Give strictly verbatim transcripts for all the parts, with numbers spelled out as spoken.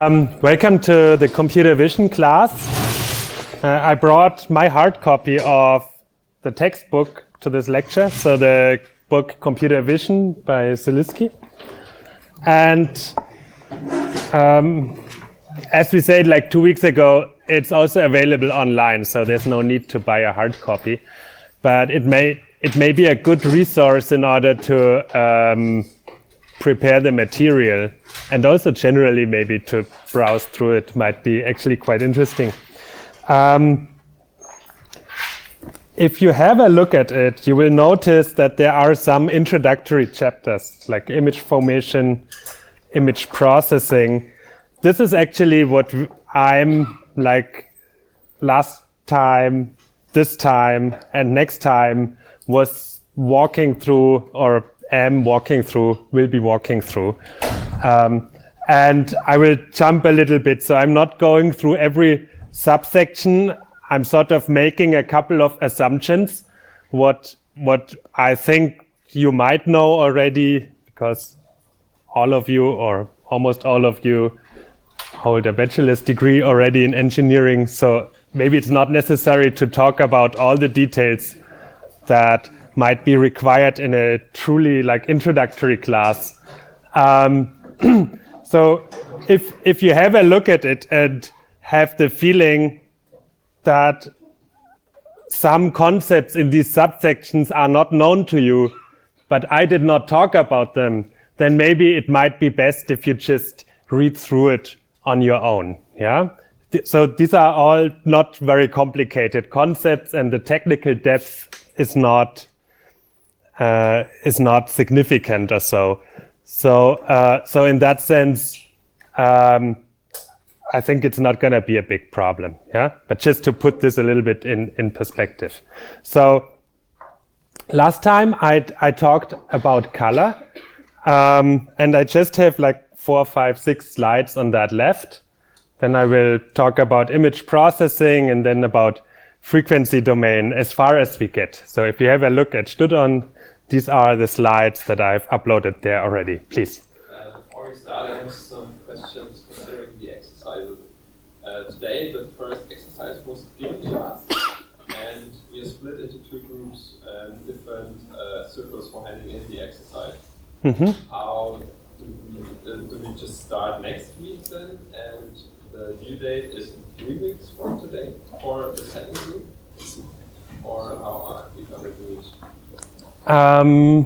Um, welcome to the computer vision class. Uh, I brought my hard copy of the textbook to this lecture, so the book Computer Vision by Zelinsky. And um, as we said like two weeks ago, it's also available online, so there's no need to buy a hard copy. But it may it may be a good resource in order to um, prepare the material, and also generally maybe to browse through it might be actually quite interesting. Um, if you have a look at it, you will notice that there are some introductory chapters like image formation, image processing. This is actually what I'm like last time, this time, and next time was walking through, or am walking through, will be walking through. Um, and I will jump a little bit. So I'm not going through every subsection. I'm sort of making a couple of assumptions, what, what I think you might know already, because all of you, or almost all of you, hold a bachelor's degree already in engineering. So maybe it's not necessary to talk about all the details that might be required in a truly like introductory class. Um, so if if you have a look at it and have the feeling that some concepts in these subsections are not known to you, but I did not talk about them, then maybe it might be best if you just read through it on your own. Yeah. So these are all not very complicated concepts, and the technical depth is not Uh, is not significant or so. So, uh, so in that sense, um, I think it's not going to be a big problem. Yeah, but just to put this a little bit in in perspective. So, last time I I talked about color, um, and I just have like four, five, six slides on that left. Then I will talk about image processing, and then about frequency domain as far as we get. So, if you have a look at Studon, these are the slides that I've uploaded there already. Please. Uh, before we start, I have some questions considering the exercises. Uh, today, the first exercise was given to us, and we are split into two groups, um, different uh, circles for handing in the exercise. Mm-hmm. How do we, uh, do we just start next week then? And the due date is three weeks from today for the second group? Or how are we going to do it? Um,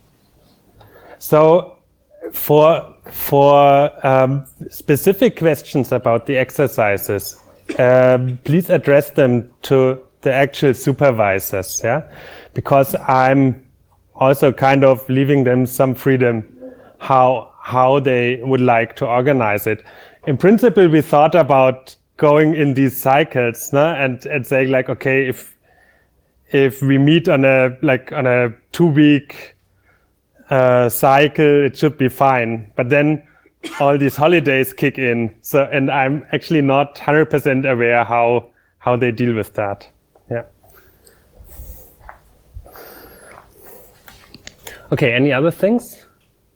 so for for um, specific questions about the exercises, um, please address them to the actual supervisors, yeah, because I'm also kind of leaving them some freedom how how they would like to organize it. In principle, we thought about going in these cycles, no? and and saying like, okay, if if we meet on a like on a two-week uh, cycle, it should be fine. But then all these holidays kick in. So, and I'm actually not one hundred percent aware how how they deal with that. Yeah. Okay. Any other things?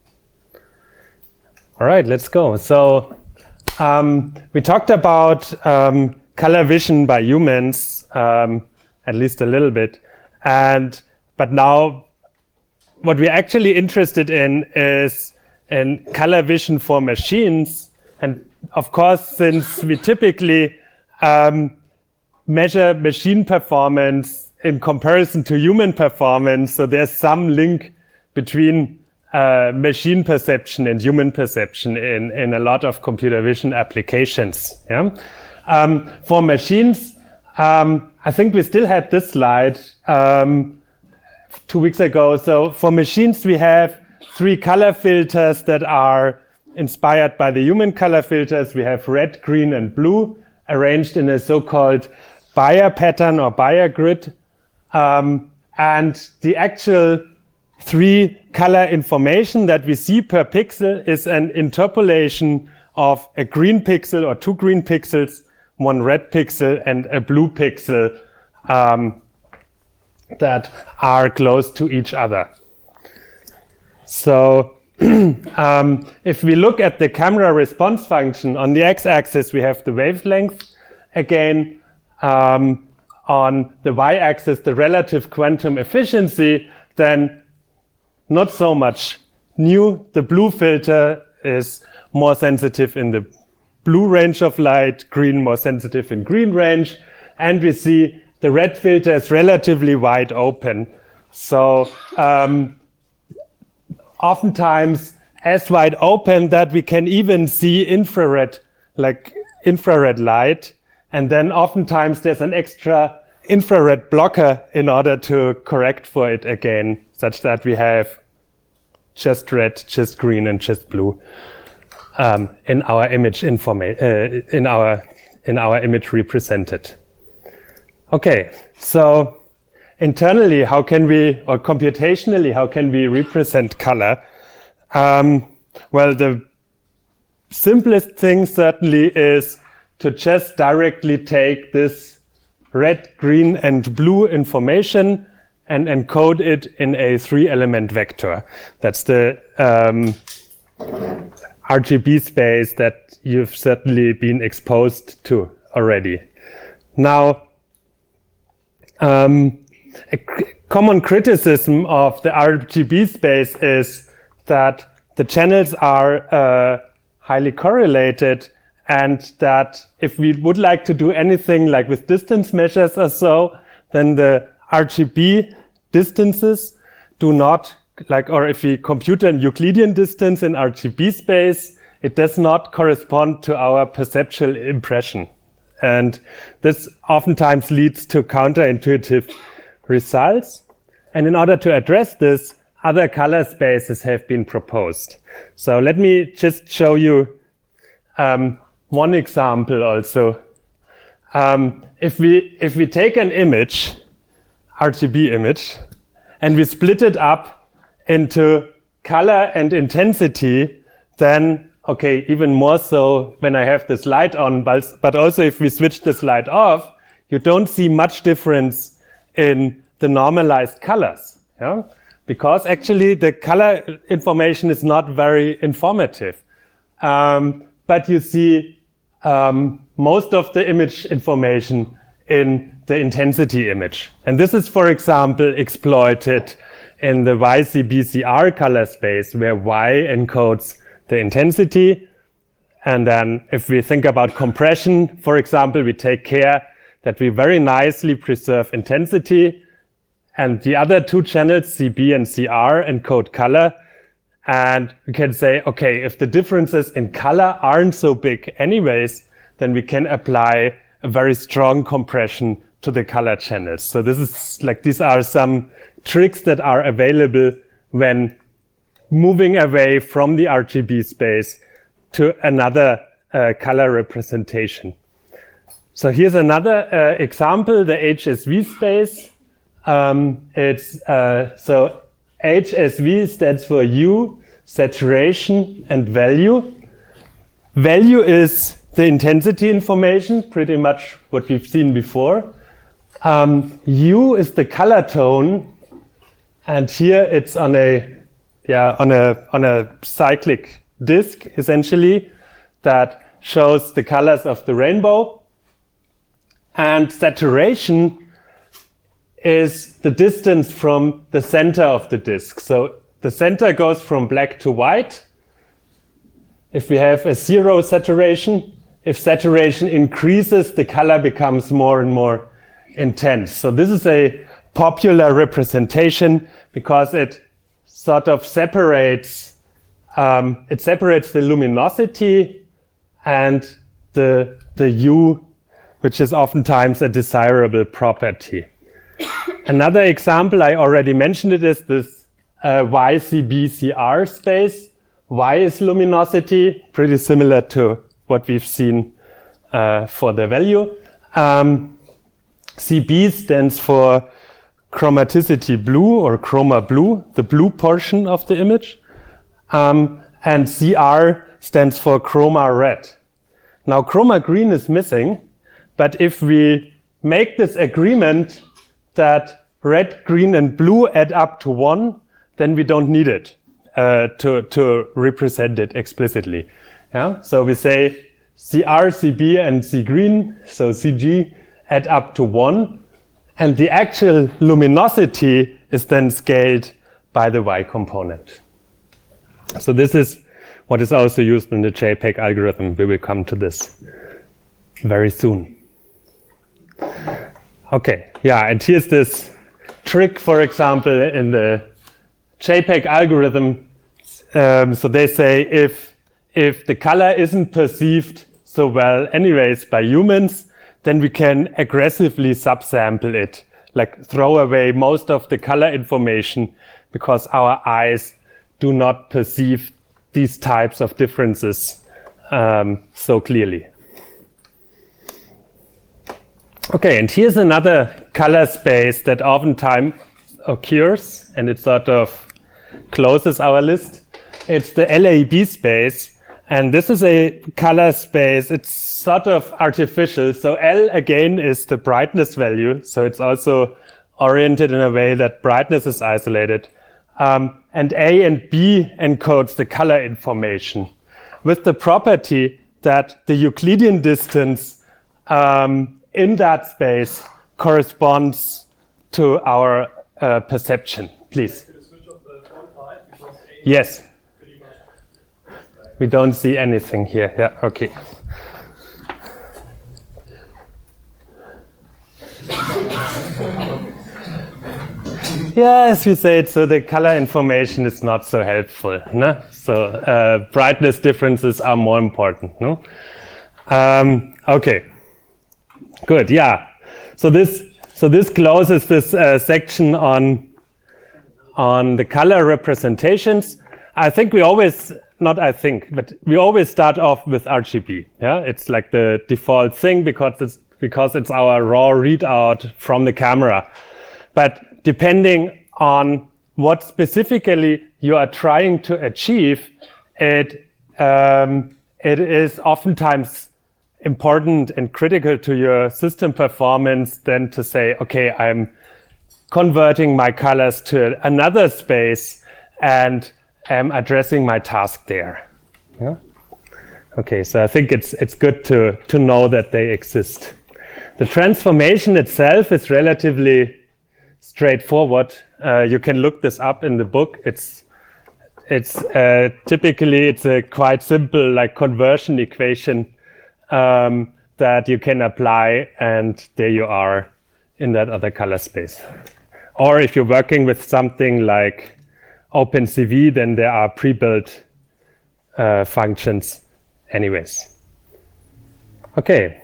All right. Let's go. So um, we talked about um, color vision by humans. Um, at least a little bit. And, but now what we're actually interested in is in color vision for machines. And of course, since we typically um, measure machine performance in comparison to human performance, so there's some link between uh, machine perception and human perception in, in a lot of computer vision applications. Yeah? Um, for machines, Um, I think we still had this slide um, two weeks ago. So for machines, we have three color filters that are inspired by the human color filters. We have red, green, and blue arranged in a so-called Bayer pattern or Bayer grid. Um, and the actual three color information that we see per pixel is an interpolation of a green pixel or two green pixels, one red pixel and a blue pixel um, that are close to each other. So um, if we look at the camera response function, on the x-axis we have the wavelength. Again, um, on the y-axis, the relative quantum efficiency, then not so much new. The blue filter is more sensitive in the blue range of light, green more sensitive in green range, and we see the red filter is relatively wide open. So um, oftentimes as wide open that we can even see infrared, like infrared light, and then oftentimes there's an extra infrared blocker in order to correct for it again, such that we have just red, just green, and just blue um, in our image informa- uh, in our in our image represented. Okay, so internally, how can we, or computationally, how can we represent color? Um, well, the simplest thing certainly is to just directly take this red, green, and blue information and encode it in a three-element vector. That's the um, R G B space that you've certainly been exposed to already. Now, um, a common criticism of the R G B space is that the channels are uh, highly correlated, and that if we would like to do anything like with distance measures or so, then the R G B distances do not, like, or if we compute an Euclidean distance in R G B space, it does not correspond to our perceptual impression. And this oftentimes leads to counterintuitive results. And in order to address this, other color spaces have been proposed. So let me just show you um, one example also. Um, if we if we take an image, R G B image, and we split it up into color and intensity, then okay, even more so when I have this light on, but, but also if we switch this light off, you don't see much difference in the normalized colors, yeah? Because actually the color information is not very informative. Um, but you see um, most of the image information in the intensity image. And this is, for example, exploited in the Y C B C R color space, where Y encodes the intensity. And then if we think about compression, for example, we take care that we very nicely preserve intensity, and the other two channels, C B and C R, encode color. And we can say, okay, if the differences in color aren't so big anyways, then we can apply a very strong compression to the color channels. So this is like, these are some tricks that are available when moving away from the R G B space to another uh, color representation. So here's another uh, example, the H S V space. Um, it's uh, so H S V stands for hue, saturation, and value. Value is the intensity information, pretty much what we've seen before. Um, hue is the color tone, and here it's on a yeah on a on a cyclic disk essentially that shows the colors of the rainbow. And saturation is the distance from the center of the disk. So the center goes from black to white. If we have a zero saturation, if saturation increases, the color becomes more and more intense. So this is a popular representation because it sort of separates, um, it separates the luminosity and the, the hue, which is oftentimes a desirable property. Another example, I already mentioned it, is this uh, Y C B C R space. Y is luminosity, pretty similar to what we've seen uh, for the value. Um, C B stands for chromaticity blue or chroma blue, the blue portion of the image. Um, and C R stands for chroma red. Now chroma green is missing, but if we make this agreement that red, green, and blue add up to one, then we don't need it. uh, to, to represent it explicitly. Yeah? So we say C R, C B, and C green, so C G, add up to one. And the actual luminosity is then scaled by the Y component. So this is what is also used in the JPEG algorithm. We will come to this very soon. Okay, yeah, and here's this trick, for example, in the JPEG algorithm. Um, so they say if, if the color isn't perceived so well anyways by humans, then we can aggressively subsample it, like throw away most of the color information because our eyes do not perceive these types of differences um, so clearly. Okay, and here's another color space that oftentimes occurs, and it sort of closes our list. It's the L A B space, and this is a color space. It's sort of artificial. So L, again, is the brightness value. So it's also oriented in a way that brightness is isolated. Um, and A and B encodes the color information with the property that the Euclidean distance um, in that space corresponds to our uh, perception. Please. Yes. We don't see anything here. Yeah, okay. Yeah, as we said, so the color information is not so helpful. No? So uh, brightness differences are more important. No? Um, okay, good. Yeah. So this so this closes this uh, section on on the color representations. I think we always not I think, but we always start off with R G B. Yeah, it's like the default thing because it's because it's our raw readout from the camera. But depending on what specifically you are trying to achieve, it, um, it is oftentimes important and critical to your system performance then to say, okay, I'm converting my colors to another space and I'm addressing my task there. Yeah? Okay, so I think it's, it's good to, to know that they exist. The transformation itself is relatively straightforward. Uh, you can look this up in the book. It's it's uh, typically it's a quite simple like conversion equation um, that you can apply, and there you are in that other color space. Or if you're working with something like OpenCV, then there are pre-built uh, functions anyways. Okay.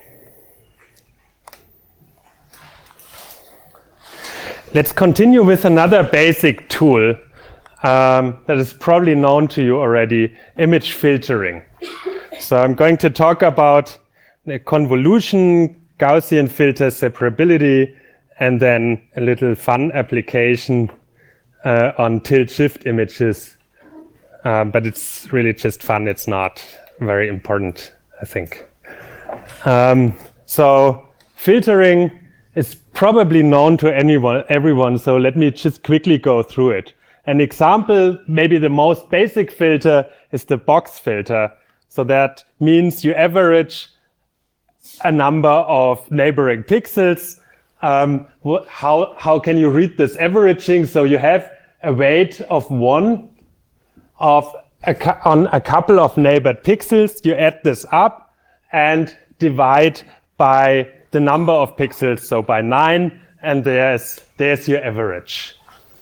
Let's continue with another basic tool um, that is probably known to you already, image filtering. So I'm going to talk about the convolution, Gaussian filter separability, and then a little fun application uh, on tilt-shift images. Um, but it's really just fun. It's not very important, I think. Um, so filtering is probably known to anyone, everyone, so let me just quickly go through it. An example, maybe the most basic filter, is the box filter. So that means you average a number of neighboring pixels. Um, how, how can you read this averaging? So you have a weight of one of a, on a couple of neighbored pixels. You add this up and divide by the number of pixels, so by nine, and there's there's your average.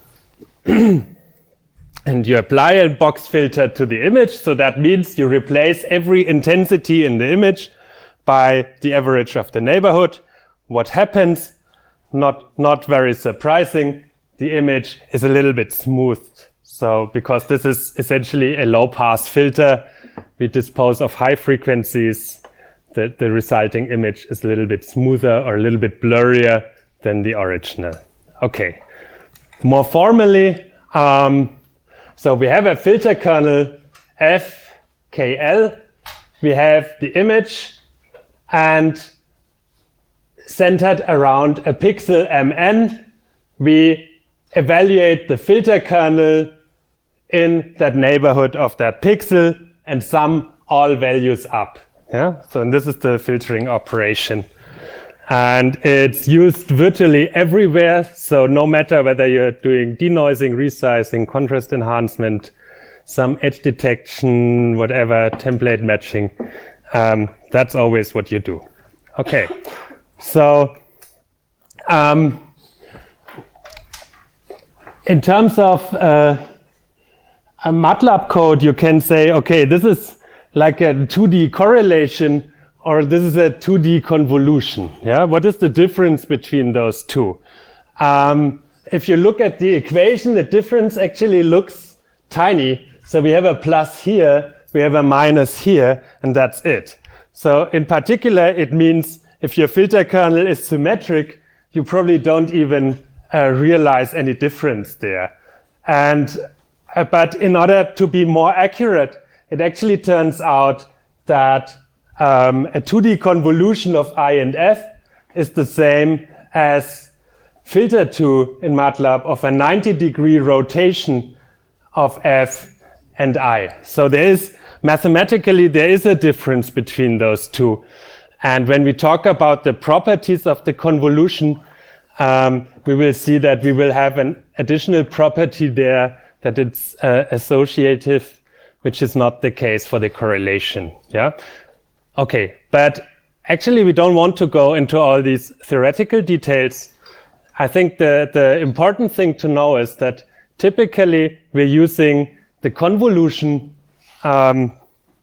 And you apply a box filter to the image, so that means you replace every intensity in the image by the average of the neighborhood. What happens? Not not very surprising. The image is a little bit smoothed. So because this is essentially a low-pass filter, we dispose of high frequencies. The, the resulting image is a little bit smoother or a little bit blurrier than the original. Okay, more formally, um, so we have a filter kernel F K L. We have the image, and centered around a pixel M N, we evaluate the filter kernel in that neighborhood of that pixel and sum all values up. Yeah, so and this is the filtering operation. And it's used virtually everywhere. So no matter whether you're doing denoising, resizing, contrast enhancement, some edge detection, whatever, template matching, um, that's always what you do. Okay, so um, in terms of uh, a MATLAB code, you can say, okay, this is like a two D correlation, or this is a two D convolution. Yeah, what is the difference between those two? Um, if you look at the equation, the difference actually looks tiny. So we have a plus here, we have a minus here, and that's it. So in particular, it means if your filter kernel is symmetric, you probably don't even uh, realize any difference there. And uh, but in order to be more accurate, it actually turns out that um, a two D convolution of I and F is the same as filter two in MATLAB of a ninety degree rotation of F and I. So there is, mathematically, there is a difference between those two. And when we talk about the properties of the convolution, um, we will see that we will have an additional property there, that it's uh, associative, which is not the case for the correlation. Yeah. Okay, but actually we don't want to go into all these theoretical details. I think the, the important thing to know is that typically we're using the convolution um,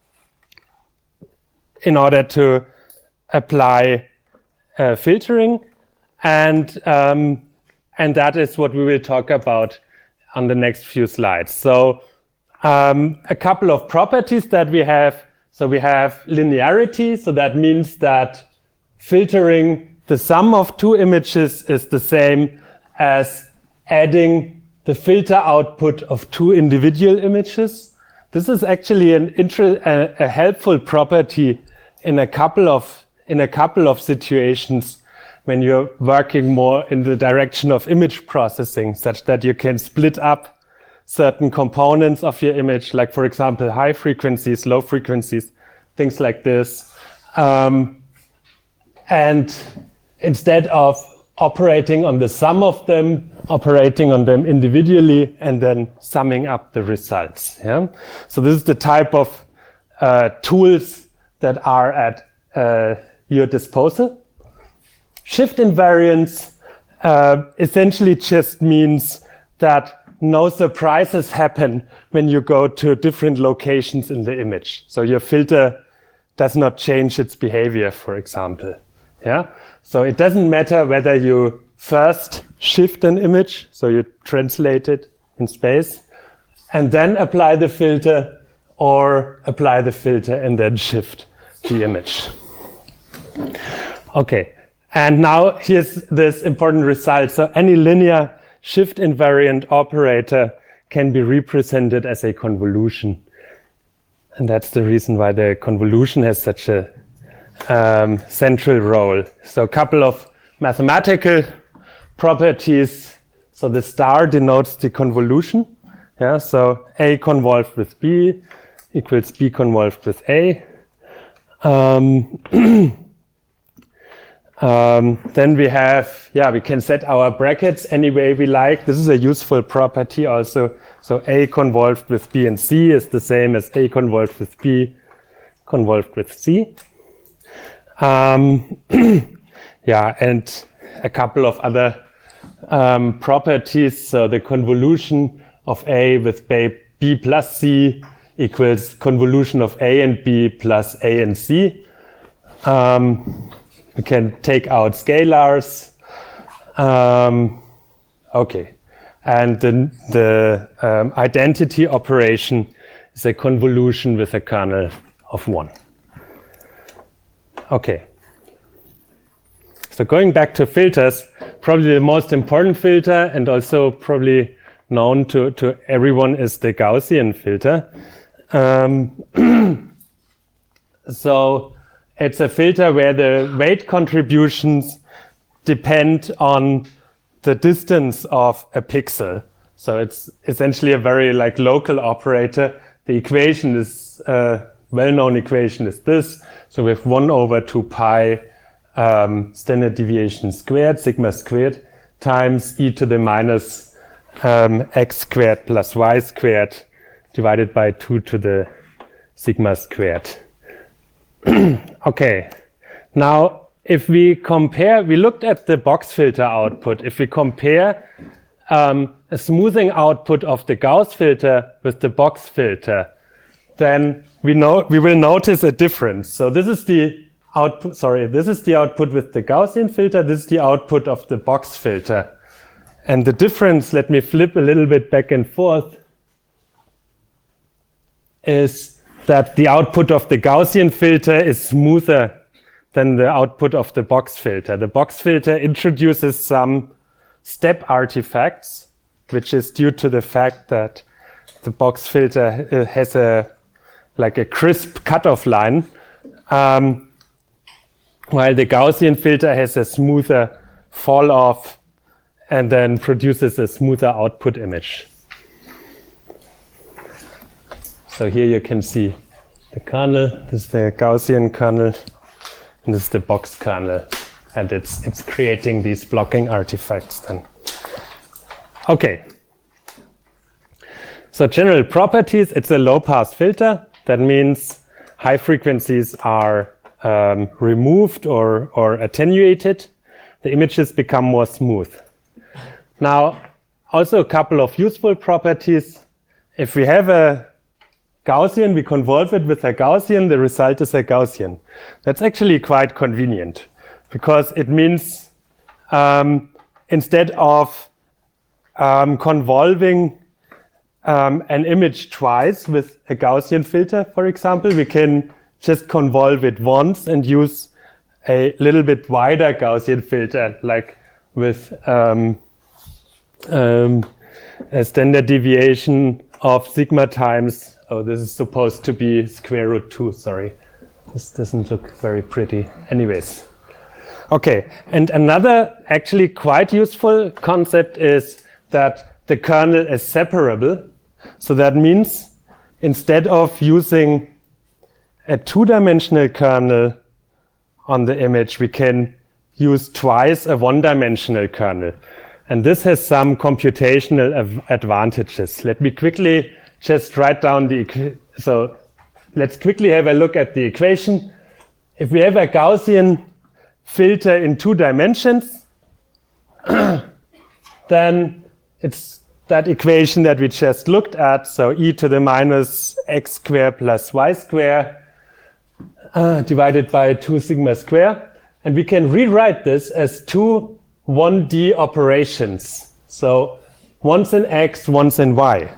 in order to apply uh, filtering, and um, and that is what we will talk about on the next few slides. So um, a couple of properties that we have. So we have linearity, so that means that filtering the sum of two images is the same as adding the filter output of two individual images. This is actually an inter a, a helpful property in a couple of in a couple of situations when you're working more in the direction of image processing, such that you can split up certain components of your image, like for example, high frequencies, low frequencies, things like this. Um, and instead of operating on the sum of them, operating on them individually, and then summing up the results. Yeah? So this is the type of uh, tools that are at uh, your disposal. Shift invariance uh, essentially just means that no surprises happen when you go to different locations in the image. So your filter does not change its behavior, for example. Yeah. So it doesn't matter whether you first shift an image, so you translate it in space, and then apply the filter, or apply the filter and then shift the image. Okay. And now here's this important result. So any linear shift invariant operator can be represented as a convolution. And that's the reason why the convolution has such a um, central role. So a couple of mathematical properties. So the star denotes the convolution. Yeah, so A convolved with B equals B convolved with A. Um, Um, then we have, yeah, we can set our brackets any way we like. This is a useful property also. So A convolved with B and C is the same as A convolved with B convolved with C. Um, yeah, and a couple of other um, properties. So the convolution of A with B plus C equals convolution of A and B plus A and C. Um, We can take out scalars. Um, okay. And the, the um, identity operation is a convolution with a kernel of one. Okay. So going back to filters, probably the most important filter and also probably known to, to everyone is the Gaussian filter. Um, so it's a filter where the weight contributions depend on the distance of a pixel. So it's essentially a very like local operator. The equation is uh, well-known equation is this. So we have one over two pi um, standard deviation squared, sigma squared, times e to the minus um, x squared plus y squared divided by two to the sigma squared. Okay, now if we compare, we looked at the box filter output. If we compare um, a smoothing output of the Gauss filter with the box filter, then we know we will notice a difference. So this is the output, sorry, this is the output with the Gaussian filter, this is the output of the box filter. And the difference, let me flip a little bit back and forth, is that the output of the Gaussian filter is smoother than the output of the box filter. The box filter introduces some step artifacts, which is due to the fact that the box filter has a like a crisp cutoff line, um, while the Gaussian filter has a smoother fall off and then produces a smoother output image. So here you can see the kernel, this is the Gaussian kernel, and this is the box kernel, and it's it's creating these blocking artifacts then. Okay. So general properties, it's a low-pass filter. That means high frequencies are um, removed or, or attenuated. The images become more smooth. Now, also a couple of useful properties. If we have a Gaussian, we convolve it with a Gaussian, the result is a Gaussian. That's actually quite convenient because it means um, instead of um, convolving Um, an image twice with a Gaussian filter, for example, we can just convolve it once and use a little bit wider Gaussian filter, like with um, um, a standard deviation of sigma times. Oh, this is supposed to be square root two, sorry. This doesn't look very pretty. Anyways. Okay, and another actually quite useful concept is that the kernel is separable. So that means instead of using a two-dimensional kernel on the image, we can use twice a one-dimensional kernel. And this has some computational advantages. Let me quickly just write down the, so let's quickly have a look at the equation. If we have a Gaussian filter in two dimensions, then it's that equation that we just looked at, so e to the minus x square plus y square uh, divided by two sigma square. And we can rewrite this as two one D operations. So once in x, once in y.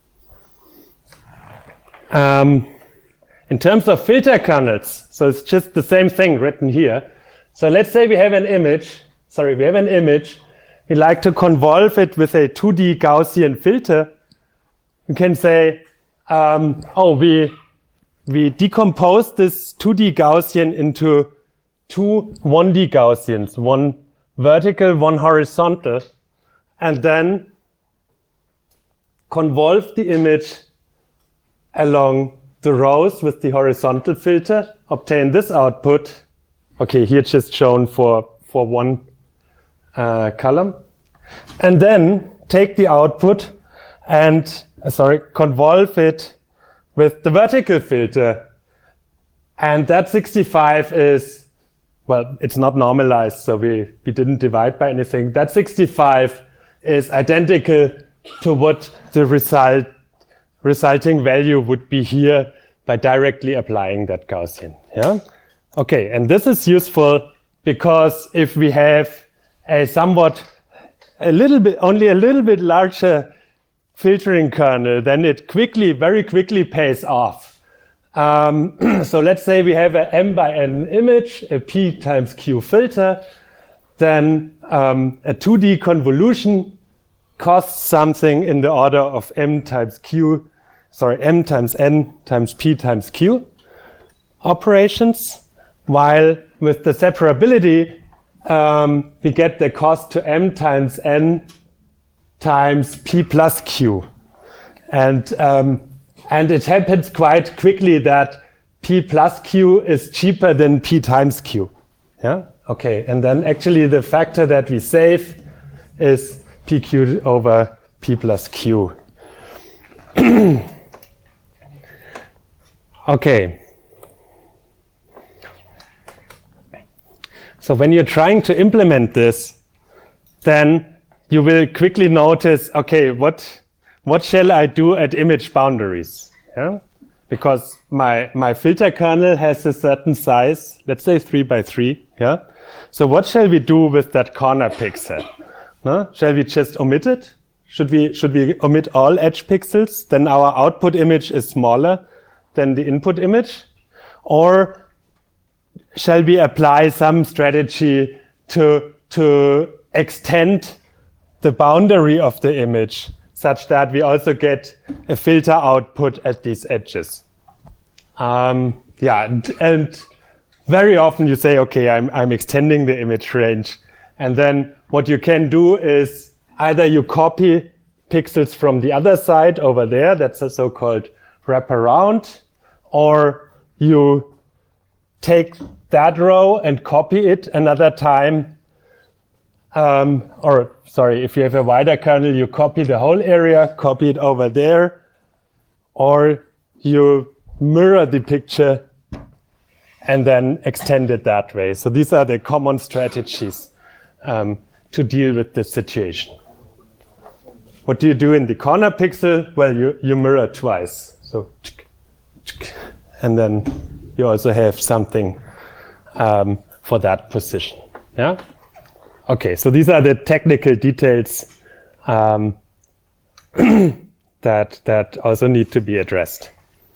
Um, in terms of filter kernels, so it's just the same thing written here. So let's say we have an image, sorry, we have an image. We like to convolve it with a two D Gaussian filter. You can say, um, oh, we, we decompose this two D Gaussian into two one D Gaussians, one vertical, one horizontal, and then convolve the image along the rows with the horizontal filter, obtain this output. Okay, here just shown for, for one Uh, column, and then take the output and uh, sorry convolve it with the vertical filter, and that sixty-five is, well, it's not normalized, so we we didn't divide by anything. That sixty-five is identical to what the result resulting value would be here by directly applying that Gaussian. Yeah, okay, and this is useful because if we have a somewhat, a little bit, only a little bit larger filtering kernel, then it quickly, very quickly pays off. Um, so let's say we have a m by n image, a p times q filter, then um, a two D convolution costs something in the order of m times q, sorry, m times n times p times q operations, while with the separability, Um, we get the cost to m times n times P plus Q. And, um, and it happens quite quickly that P plus Q is cheaper than P times Q. Yeah? Okay, and then actually the factor that we save is P Q over P plus Q. Okay. So when you're trying to implement this, then you will quickly notice, okay, what, what shall I do at image boundaries? Yeah? Because my, my filter kernel has a certain size, let's say three by three. Yeah? So what shall we do with that corner pixel? No? Shall we just omit it? Should we, should we omit all edge pixels? Then our output image is smaller than the input image? Or shall we apply some strategy to, to extend the boundary of the image such that we also get a filter output at these edges? Um, yeah, and, and very often you say, okay, I'm, I'm extending the image range. And then what you can do is either you copy pixels from the other side over there, that's a so-called wraparound, or you take that row and copy it another time. Um, or sorry, if you have a wider kernel, you copy the whole area, copy it over there, or you mirror the picture and then extend it that way. So these are the common strategies um, to deal with this situation. What do you do in the corner pixel? Well, you, you mirror twice. So, and then you also have something um, for that position. Yeah. Okay. So these are the technical details um, that that also need to be addressed.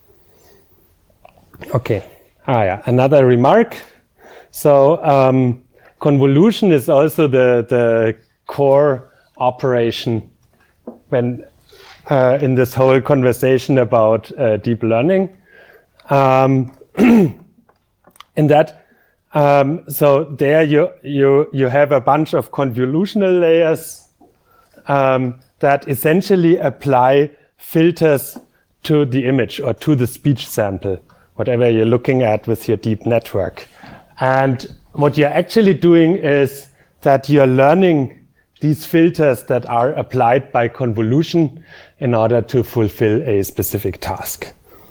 Okay. Ah, yeah. Another remark. So um, convolution is also the the core operation when uh, in this whole conversation about uh, deep learning. Um, in that, um, so there you you you have a bunch of convolutional layers um, that essentially apply filters to the image or to the speech sample, whatever you're looking at with your deep network. And what you're actually doing is that you're learning these filters that are applied by convolution in order to fulfill a specific task.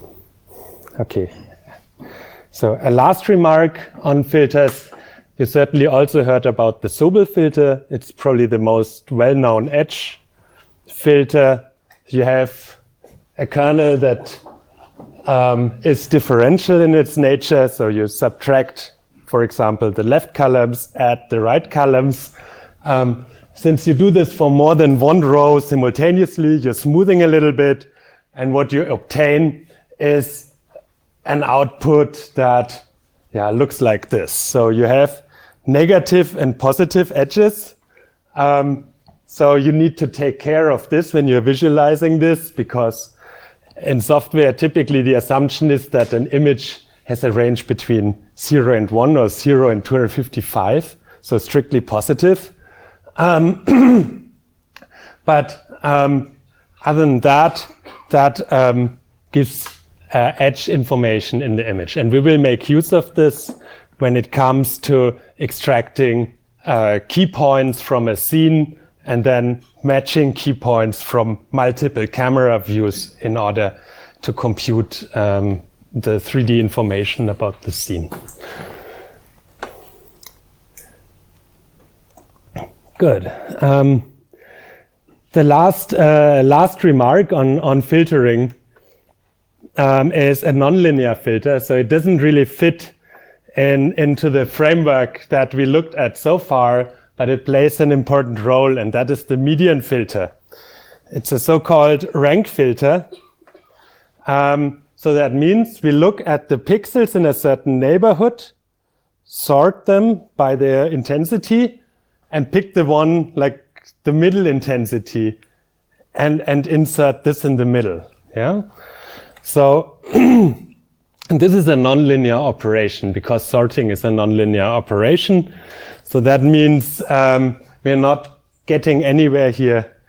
Okay. So a last remark on filters. You certainly also heard about the Sobel filter. It's probably the most well-known edge filter. You have a kernel that um, is differential in its nature. So you subtract, for example, the left columns, add the right columns. Um, since you do this for more than one row simultaneously, you're smoothing a little bit. And what you obtain is an output that yeah, looks like this. So you have negative and positive edges. Um, so you need to take care of this when you're visualizing this, because in software, typically the assumption is that an image has a range between zero and one or zero and two hundred fifty-five, so strictly positive. Um, but um, other than that, that um, gives Uh, edge information in the image. And we will make use of this when it comes to extracting uh, key points from a scene and then matching key points from multiple camera views in order to compute um, the three D information about the scene. Good. Um, the last, uh, last remark on, on filtering Um, is a nonlinear filter, so it doesn't really fit in, into the framework that we looked at so far, but it plays an important role, and that is the median filter. It's a so-called rank filter. Um, so that means we look at the pixels in a certain neighborhood, sort them by their intensity, and pick the one like the middle intensity, and, and insert this in the middle. Yeah. So this is a nonlinear operation because sorting is a nonlinear operation. So that means um, we're not getting anywhere here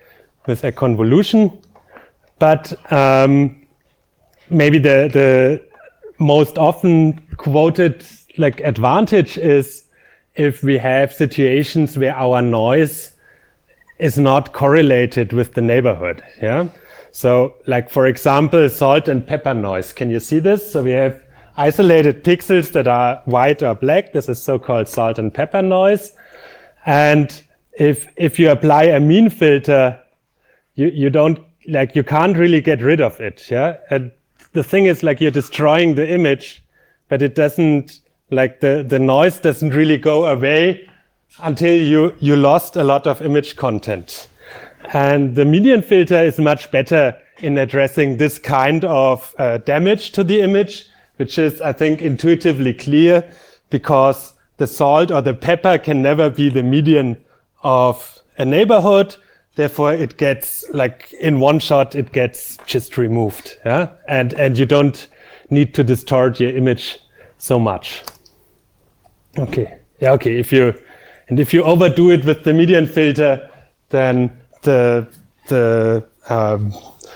with a convolution. But um, maybe the, the most often quoted like advantage is if we have situations where our noise is not correlated with the neighborhood. Yeah. So like, for example, salt and pepper noise. Can you see this? So we have isolated pixels that are white or black. This is so-called salt and pepper noise. And if if you apply a mean filter, you, you don't, like, you can't really get rid of it. Yeah. And the thing is, like, you're destroying the image, but it doesn't, like, the, the noise doesn't really go away until you, you lost a lot of image content. And the median filter is much better in addressing this kind of uh, damage to the image, which is, I think, intuitively clear, because the salt or the pepper can never be the median of a neighborhood. Therefore, it gets, like, in one shot, it gets just removed. Yeah? And, and you don't need to distort your image so much. Okay. Yeah, okay. If you, and if you overdo it with the median filter, then the, the um,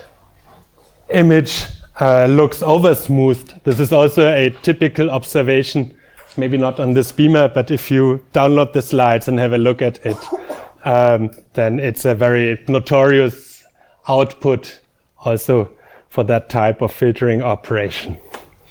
image uh, looks over-smoothed. This is also a typical observation, maybe not on this beamer, but if you download the slides and have a look at it, um, then it's a very notorious output also for that type of filtering operation.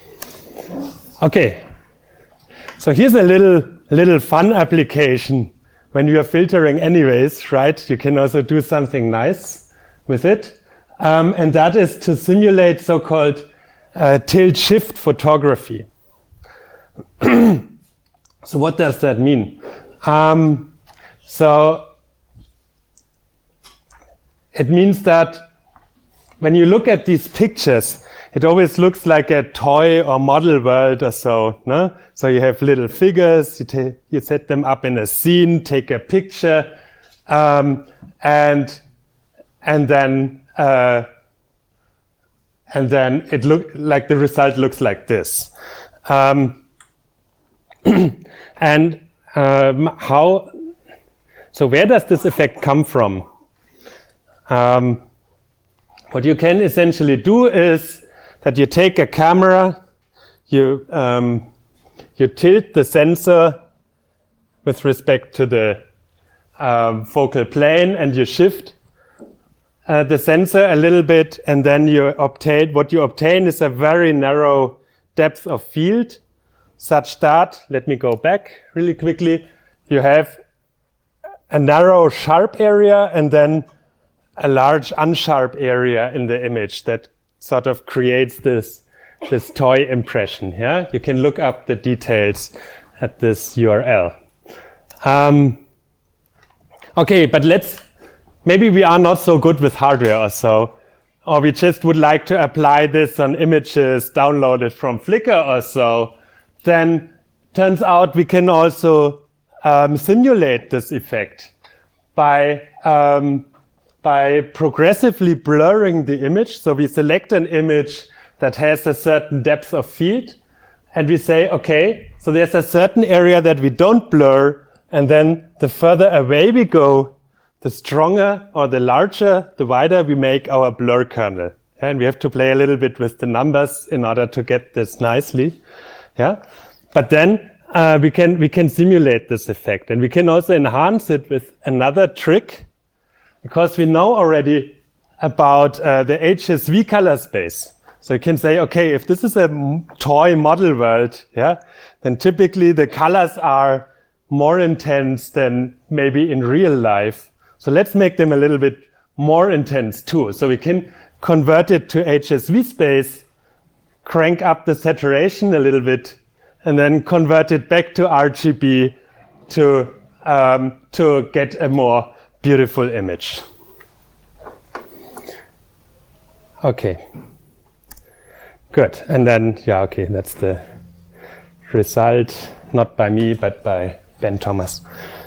Okay, so here's a little, little fun application. When you are filtering anyways, right, you can also do something nice with it. Um, and that is to simulate so-called uh, tilt-shift photography. So what does that mean? Um, so it means that when you look at these pictures, it always looks like a toy or model world or so. No? So you have little figures, you, you set them up in a scene, take a picture, um, and and then uh, and then it look like the result looks like this. Um, and um, how? So where does this effect come from? Um, what you can essentially do is that you take a camera, you um, you tilt the sensor with respect to the um, focal plane, and you shift uh, the sensor a little bit, and then you obtain, what you obtain is a very narrow depth of field, such that, let me go back really quickly, you have a narrow sharp area and then a large unsharp area in the image that sort of creates this this toy impression. Yeah, you can look up the details at this U R L. Um, okay, but let's, maybe we are not so good with hardware or so, or we just would like to apply this on images downloaded from Flickr or so. Then turns out we can also um, simulate this effect by um, by progressively blurring the image. So we select an image that has a certain depth of field, and we say, okay, so there's a certain area that we don't blur, and then the further away we go, the stronger or the larger, the wider we make our blur kernel. And we have to play a little bit with the numbers in order to get this nicely. Yeah, but then uh, we can we can simulate this effect, and we can also enhance it with another trick, because we know already about uh, the H S V color space. So you can say, okay, if this is a toy model world, yeah, then typically the colors are more intense than maybe in real life. So let's make them a little bit more intense too. So we can convert it to H S V space, crank up the saturation a little bit, and then convert it back to R G B to um, to get a more beautiful image. Okay. Good. And then, yeah, okay, that's the result, not by me, but by Ben Thomas.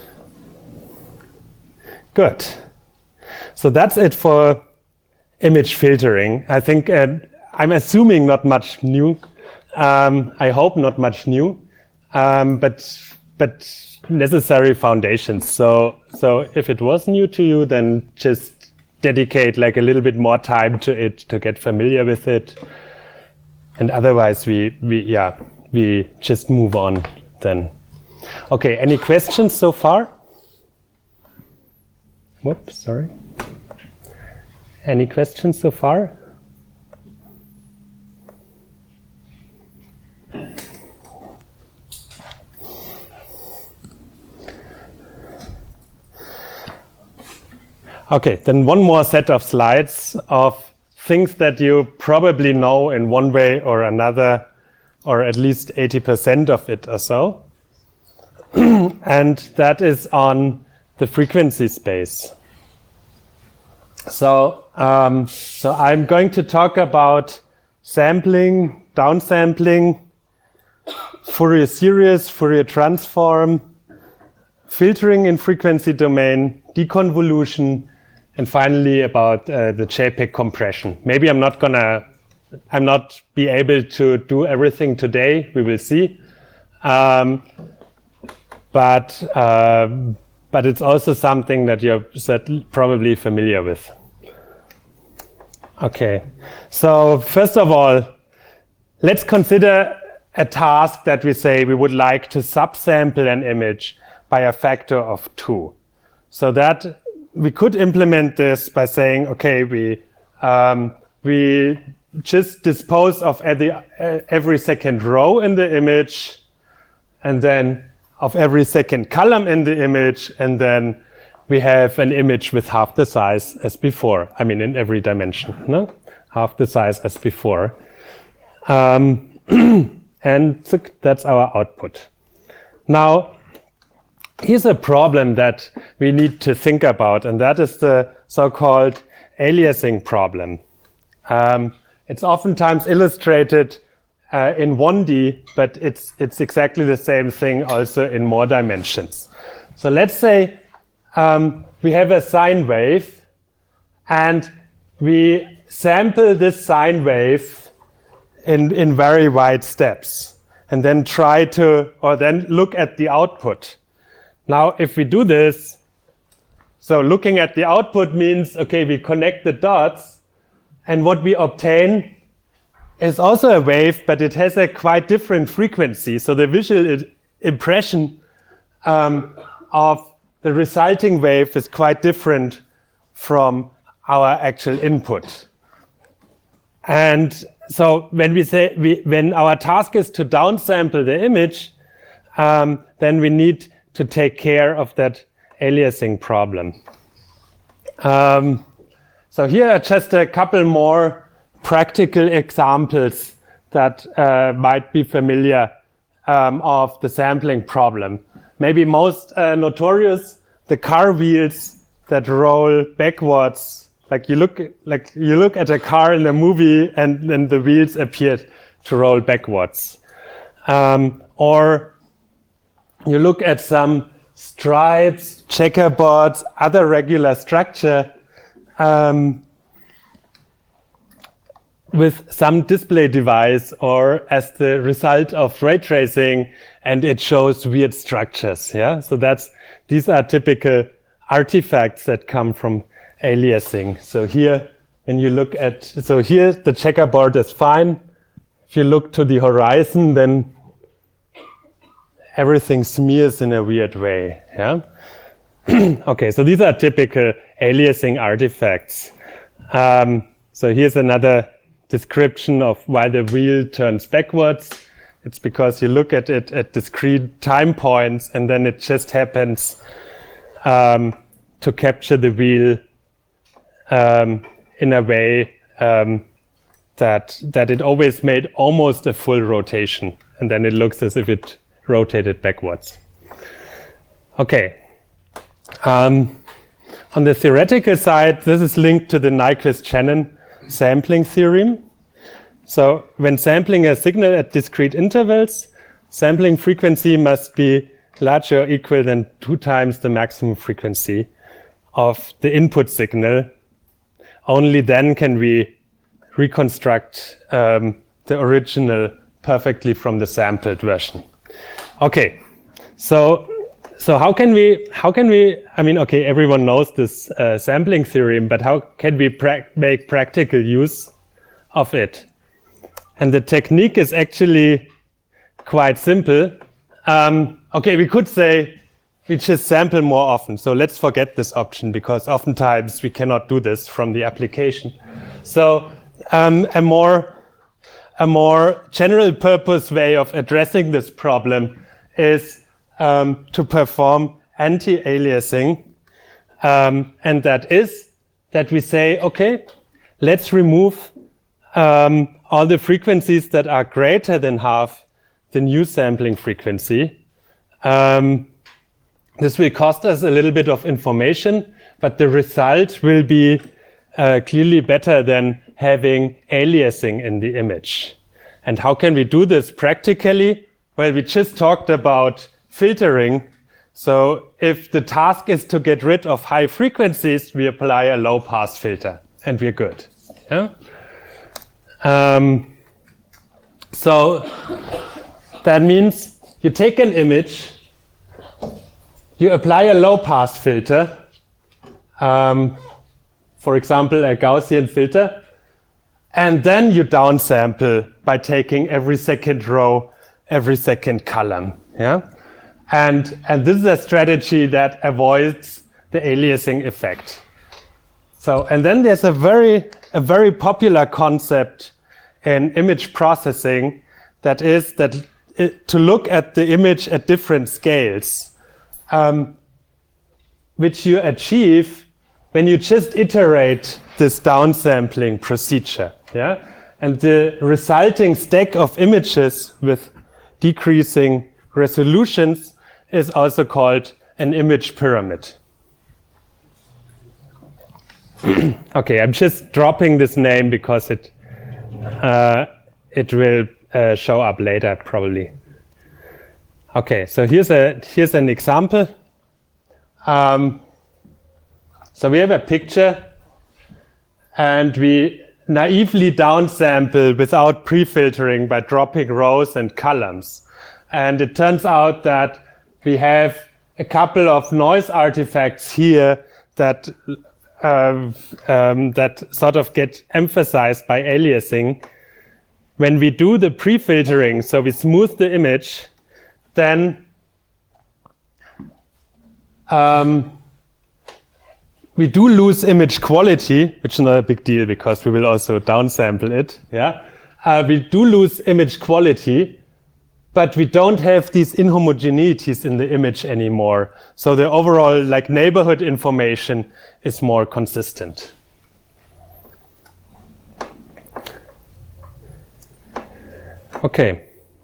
Good. So that's it for image filtering. I think, uh, I'm assuming not much new. Um, I hope not much new, um, but but necessary foundations. So so if it was new to you, then just dedicate like a little bit more time to it to get familiar with it. And otherwise we, we yeah, we just move on then. Okay, any questions so far? Whoops, sorry. Any questions so far? Okay, then one more set of slides of things that you probably know in one way or another, or at least eighty percent of it or so. And that is on the frequency space. So, um, so I'm going to talk about sampling, downsampling, Fourier series, Fourier transform, filtering in frequency domain, deconvolution, and finally about uh, the JPEG compression. Maybe I'm not gonna, I'm not be able to do everything today. We will see. Um, but uh, but it's also something that you're probably familiar with. Okay, so first of all, let's consider a task that we say we would like to subsample an image by a factor of two. So that we could implement this by saying, okay, we um, we just dispose of every, every second row in the image, and then of every second column in the image, and then we have an image with half the size as before. I mean, in every dimension, no? Half the size as before. Um, and that's our output. Now, here's a problem that we need to think about, and that is the so-called aliasing problem. Um, it's oftentimes illustrated uh, in one D, but it's, it's exactly the same thing also in more dimensions. So let's say um, we have a sine wave, and we sample this sine wave in, in very wide steps, and then try to, or then look at the output. Now, if we do this, so looking at the output means, okay, we connect the dots, and what we obtain is also a wave, but it has a quite different frequency. So the visual impression um, of the resulting wave is quite different from our actual input. And so when we say, we, when our task is to downsample the image, um, then we need to take care of that aliasing problem. Um, so here are just a couple more practical examples that uh, might be familiar um, of the sampling problem. Maybe most uh, notorious, the car wheels that roll backwards. Like you look, like you look at a car in a movie, and then the wheels appeared to roll backwards. Um, or you look at some stripes, checkerboards, other regular structure um, with some display device or as the result of ray tracing, and it shows weird structures. Yeah, so that's these are typical artifacts that come from aliasing. So here, when you look at, so here the checkerboard is fine. If you look to the horizon, then everything smears in a weird way. Yeah. Okay, so these are typical aliasing artifacts. Um, so here's another description of why the wheel turns backwards. It's because you look at it at discrete time points, and then it just happens um, to capture the wheel um, in a way um, that that it always made almost a full rotation, and then it looks as if it rotated backwards. Okay. Um, on the theoretical side, this is linked to the Nyquist-Shannon sampling theorem. So when sampling a signal at discrete intervals, sampling frequency must be larger or equal than two times the maximum frequency of the input signal. Only then can we reconstruct um, the original perfectly from the sampled version. Okay, so so how can we, how can we, I mean, okay, everyone knows this uh, sampling theorem, but how can we pra make practical use of it? And the technique is actually quite simple. Um, okay, we could say we just sample more often. So let's forget this option because oftentimes we cannot do this from the application. So um, a more a more general purpose way of addressing this problem is um, to perform anti-aliasing. Um, and that is that we say, okay, let's remove um, all the frequencies that are greater than half the new sampling frequency. Um, this will cost us a little bit of information, but the result will be uh, clearly better than having aliasing in the image. And how can we do this practically? Well, we just talked about filtering. So if the task is to get rid of high frequencies, we apply a low pass filter and we're good. Yeah? Um, so that means you take an image, you apply a low pass filter, um, for example, a Gaussian filter, and then you downsample by taking every second row, every second column. Yeah? And, and this is a strategy that avoids the aliasing effect. So, and then there's a very, a very popular concept in image processing that is that it, to look at the image at different scales, um, which you achieve when you just iterate this downsampling procedure. Yeah? And the resulting stack of images with decreasing resolutions is also called an image pyramid. Okay, I'm just dropping this name because it uh, it will uh, show up later probably. Okay, so here's a here's an example. Um, so we have a picture, and we naively downsample without pre-filtering by dropping rows and columns. And it turns out that we have a couple of noise artifacts here that uh, um, that sort of get emphasized by aliasing. When we do the pre-filtering, so we smooth the image, then um, we do lose image quality, which is not a big deal because we will also downsample it. Yeah, uh, we do lose image quality, but we don't have these inhomogeneities in the image anymore. So the overall like neighborhood information is more consistent. Okay.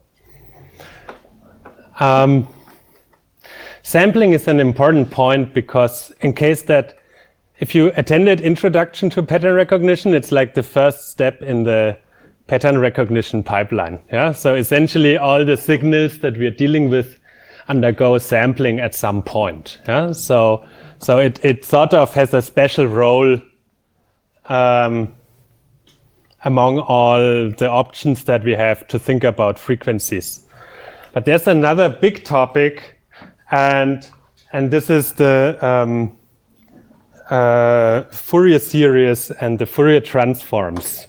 Um, sampling is an important point because in case that if you attended Introduction to Pattern Recognition, it's like the first step in the pattern recognition pipeline. Yeah, so essentially all the signals that we're dealing with undergo sampling at some point. Yeah, so so it it sort of has a special role um, among all the options that we have to think about frequencies. But there's another big topic, and and this is the um, uh, Fourier series and the Fourier transforms.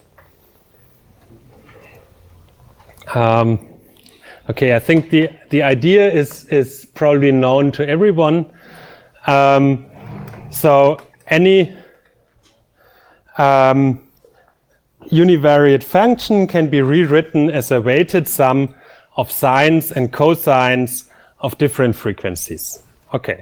Um, okay, I think the, the idea is, is probably known to everyone. Um, so any um, univariate function can be rewritten as a weighted sum of sines and cosines of different frequencies. Okay.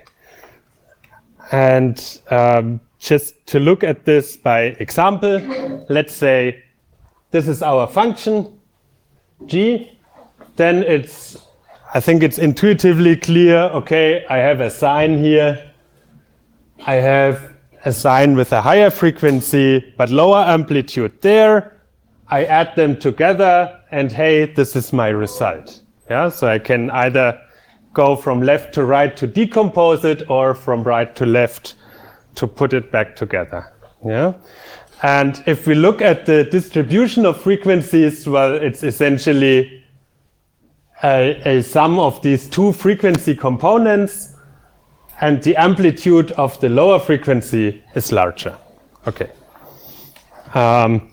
And um, just to look at this by example, let's say this is our function, G, then it's, I think it's intuitively clear, okay, I have a sine here, I have a sine with a higher frequency but lower amplitude there, I add them together and hey, this is my result. Yeah, so I can either go from left to right to decompose it or from right to left to put it back together. Yeah. And if we look at the distribution of frequencies, well, it's essentially a, a sum of these two frequency components. and the amplitude of the lower frequency is larger. Okay. Um,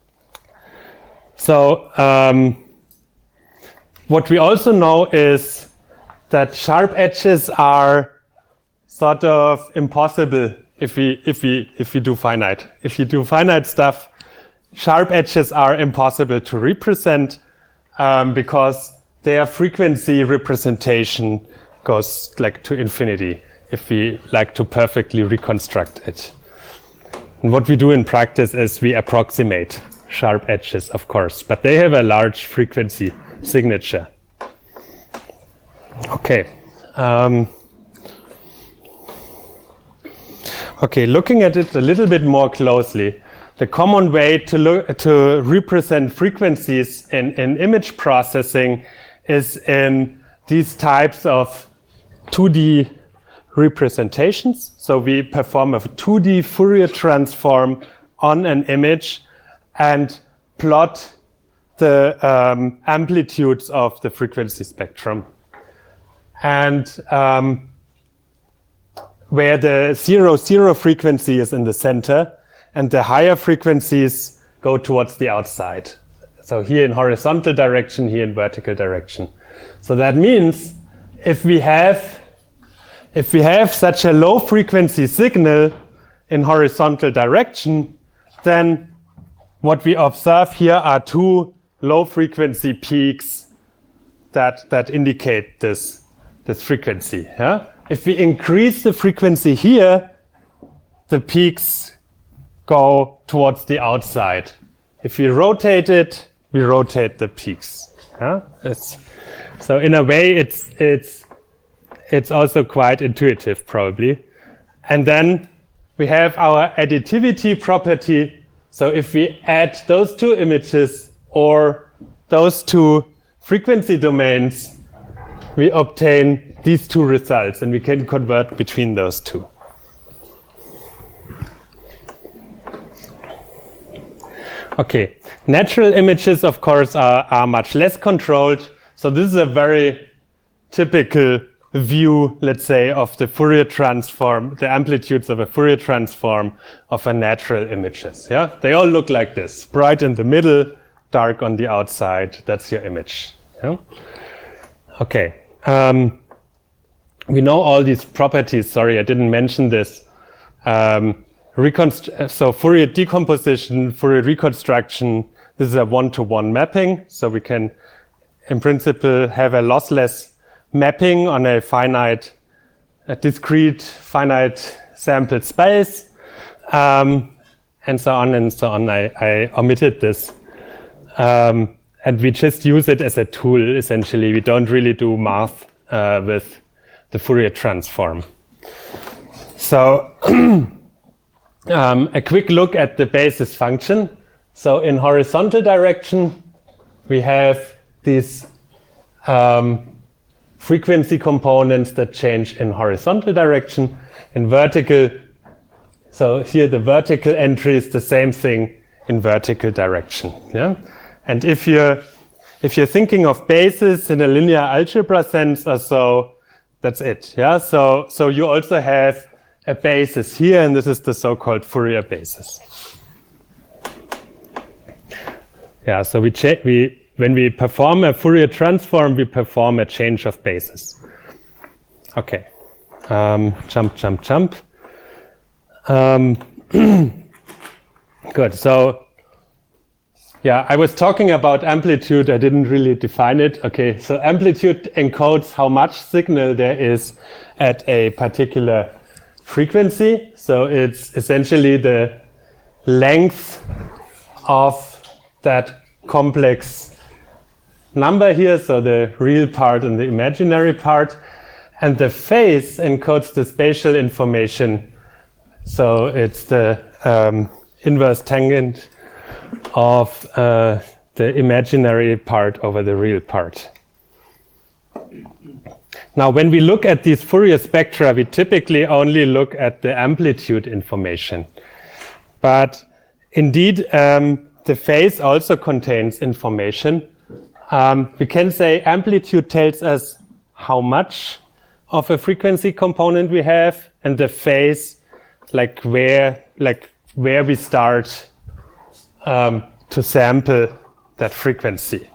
so um, what we also know is that sharp edges are sort of impossible if we if we if we do finite. If you do finite stuff, sharp edges are impossible to represent um, because their frequency representation goes like to infinity if we like to perfectly reconstruct it. And what we do in practice is we approximate sharp edges, of course, but they have a large frequency signature. Okay. Um, okay, looking at it a little bit more closely, the common way to look to represent frequencies in, in image processing is in these types of two D representations. So we perform a two D Fourier transform on an image and plot the um, amplitudes of the frequency spectrum. And um, where the zero zero frequency is in the center and the higher frequencies go towards the outside. So here in horizontal direction, here in vertical direction. So that means if we have if we have such a low frequency signal in horizontal direction, then what we observe here are two low frequency peaks that that indicate this this frequency. Yeah? If we increase the frequency here, the peaks go towards the outside. If we rotate it, we rotate the peaks. Yeah? It's, so in a way, it's it's it's also quite intuitive, probably. And then we have our additivity property. So if we add those two images or those two frequency domains, we obtain these two results, and we can convert between those two. Okay, natural images, of course, are, are much less controlled. So this is a very typical view, let's say, of the Fourier transform, the amplitudes of a Fourier transform of a natural images. Yeah, they all look like this: bright in the middle, dark on the outside. That's your image. Yeah? Okay. Um, we know all these properties. Sorry, I didn't mention this. Um, reconst- so Fourier decomposition, Fourier reconstruction, this is a one-to-one mapping. So we can, in principle, have a lossless mapping on a finite, a discrete, finite sample space, um, and so on and so on. I, I omitted this. Um, and we just use it as a tool, essentially. We don't really do math uh, with the Fourier transform. So um, a quick look at the basis function. So in horizontal direction, we have these um, frequency components that change in horizontal direction. In vertical, so here the vertical entry is the same thing in vertical direction. Yeah. And if you're if you're thinking of basis in a linear algebra sense or so, that's it. Yeah. So so you also have a basis here, and this is the so-called Fourier basis. Yeah. So we check we when we perform a Fourier transform, we perform a change of basis. Okay. Um, jump, jump, jump. Um, good. So. Yeah, I was talking about amplitude. I didn't really define it. Okay, so amplitude encodes how much signal there is at a particular frequency. So it's essentially the length of that complex number here, so the real part and the imaginary part. And the phase encodes the spatial information. So it's the um, inverse tangent of uh, the imaginary part over the real part. Now, when we look at these Fourier spectra, we typically only look at the amplitude information. But indeed, um, the phase also contains information. Um, we can say amplitude tells us how much of a frequency component we have, and the phase, like where, like where we start um, to sample that frequency.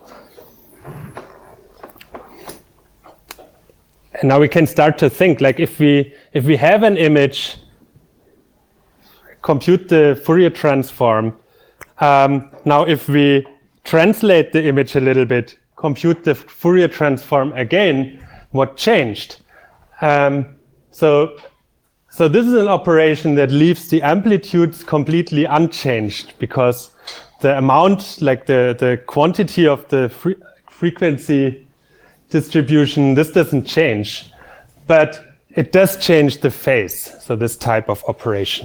And now we can start to think, like if we if we have an image, compute the Fourier transform. Um, now if we translate the image a little bit, compute the Fourier transform again, what changed? Um, so, so this is an operation that leaves the amplitudes completely unchanged, because the amount, like the, the quantity of the fre frequency distribution, this doesn't change, but it does change the phase, so this type of operation.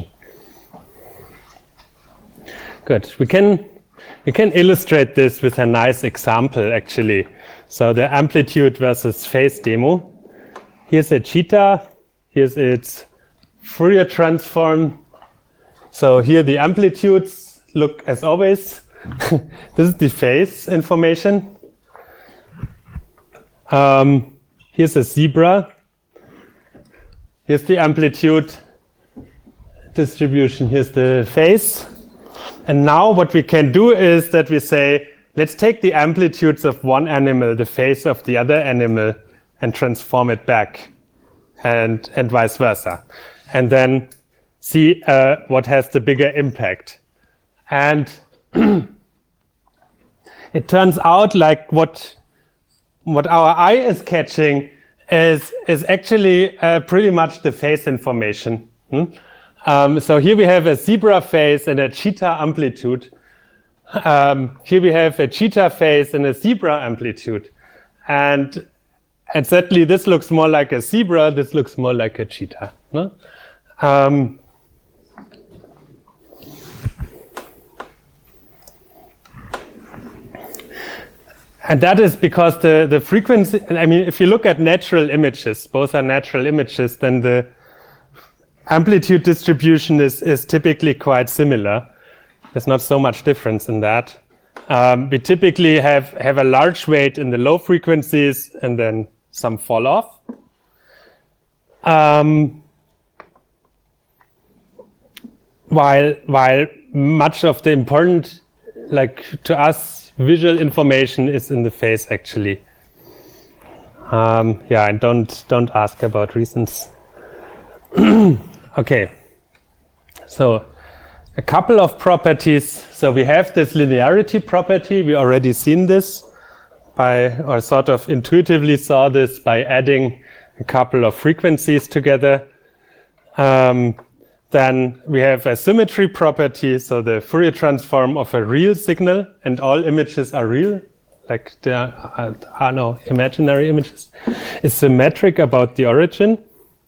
Good. We can we can illustrate this with a nice example, actually. So the amplitude versus phase demo. Here's a cheetah. Here's its Fourier transform. So here the amplitudes look as always. This is the phase information. Um, here's a zebra. Here's the amplitude distribution. Here's the phase. And now what we can do is that we say, let's take the amplitudes of one animal, the phase of the other animal, and transform it back, and, and vice versa. And then see uh, what has the bigger impact. And it turns out like what, what our eye is catching is, is actually uh, pretty much the phase information. Hmm? Um, so here we have a zebra phase and a cheetah amplitude. Um, here we have a cheetah phase and a zebra amplitude. And, and certainly this looks more like a zebra, this looks more like a cheetah. No? Um, and that is because the, the frequency, I mean, if you look at natural images, both are natural images, then the amplitude distribution is, is typically quite similar. There's not so much difference in that. Um, we typically have, have a large weight in the low frequencies and then some fall off. Um, while, while much of the important, like to us, visual information is in the phase actually. Um, yeah, and don't, don't ask about reasons. Okay, so a couple of properties. So we have this linearity property. We already seen this by, or sort of intuitively saw this by adding a couple of frequencies together. Um, then we have a symmetry property. So the Fourier transform of a real signal, and all images are real, like there are, are no imaginary images, is symmetric about the origin.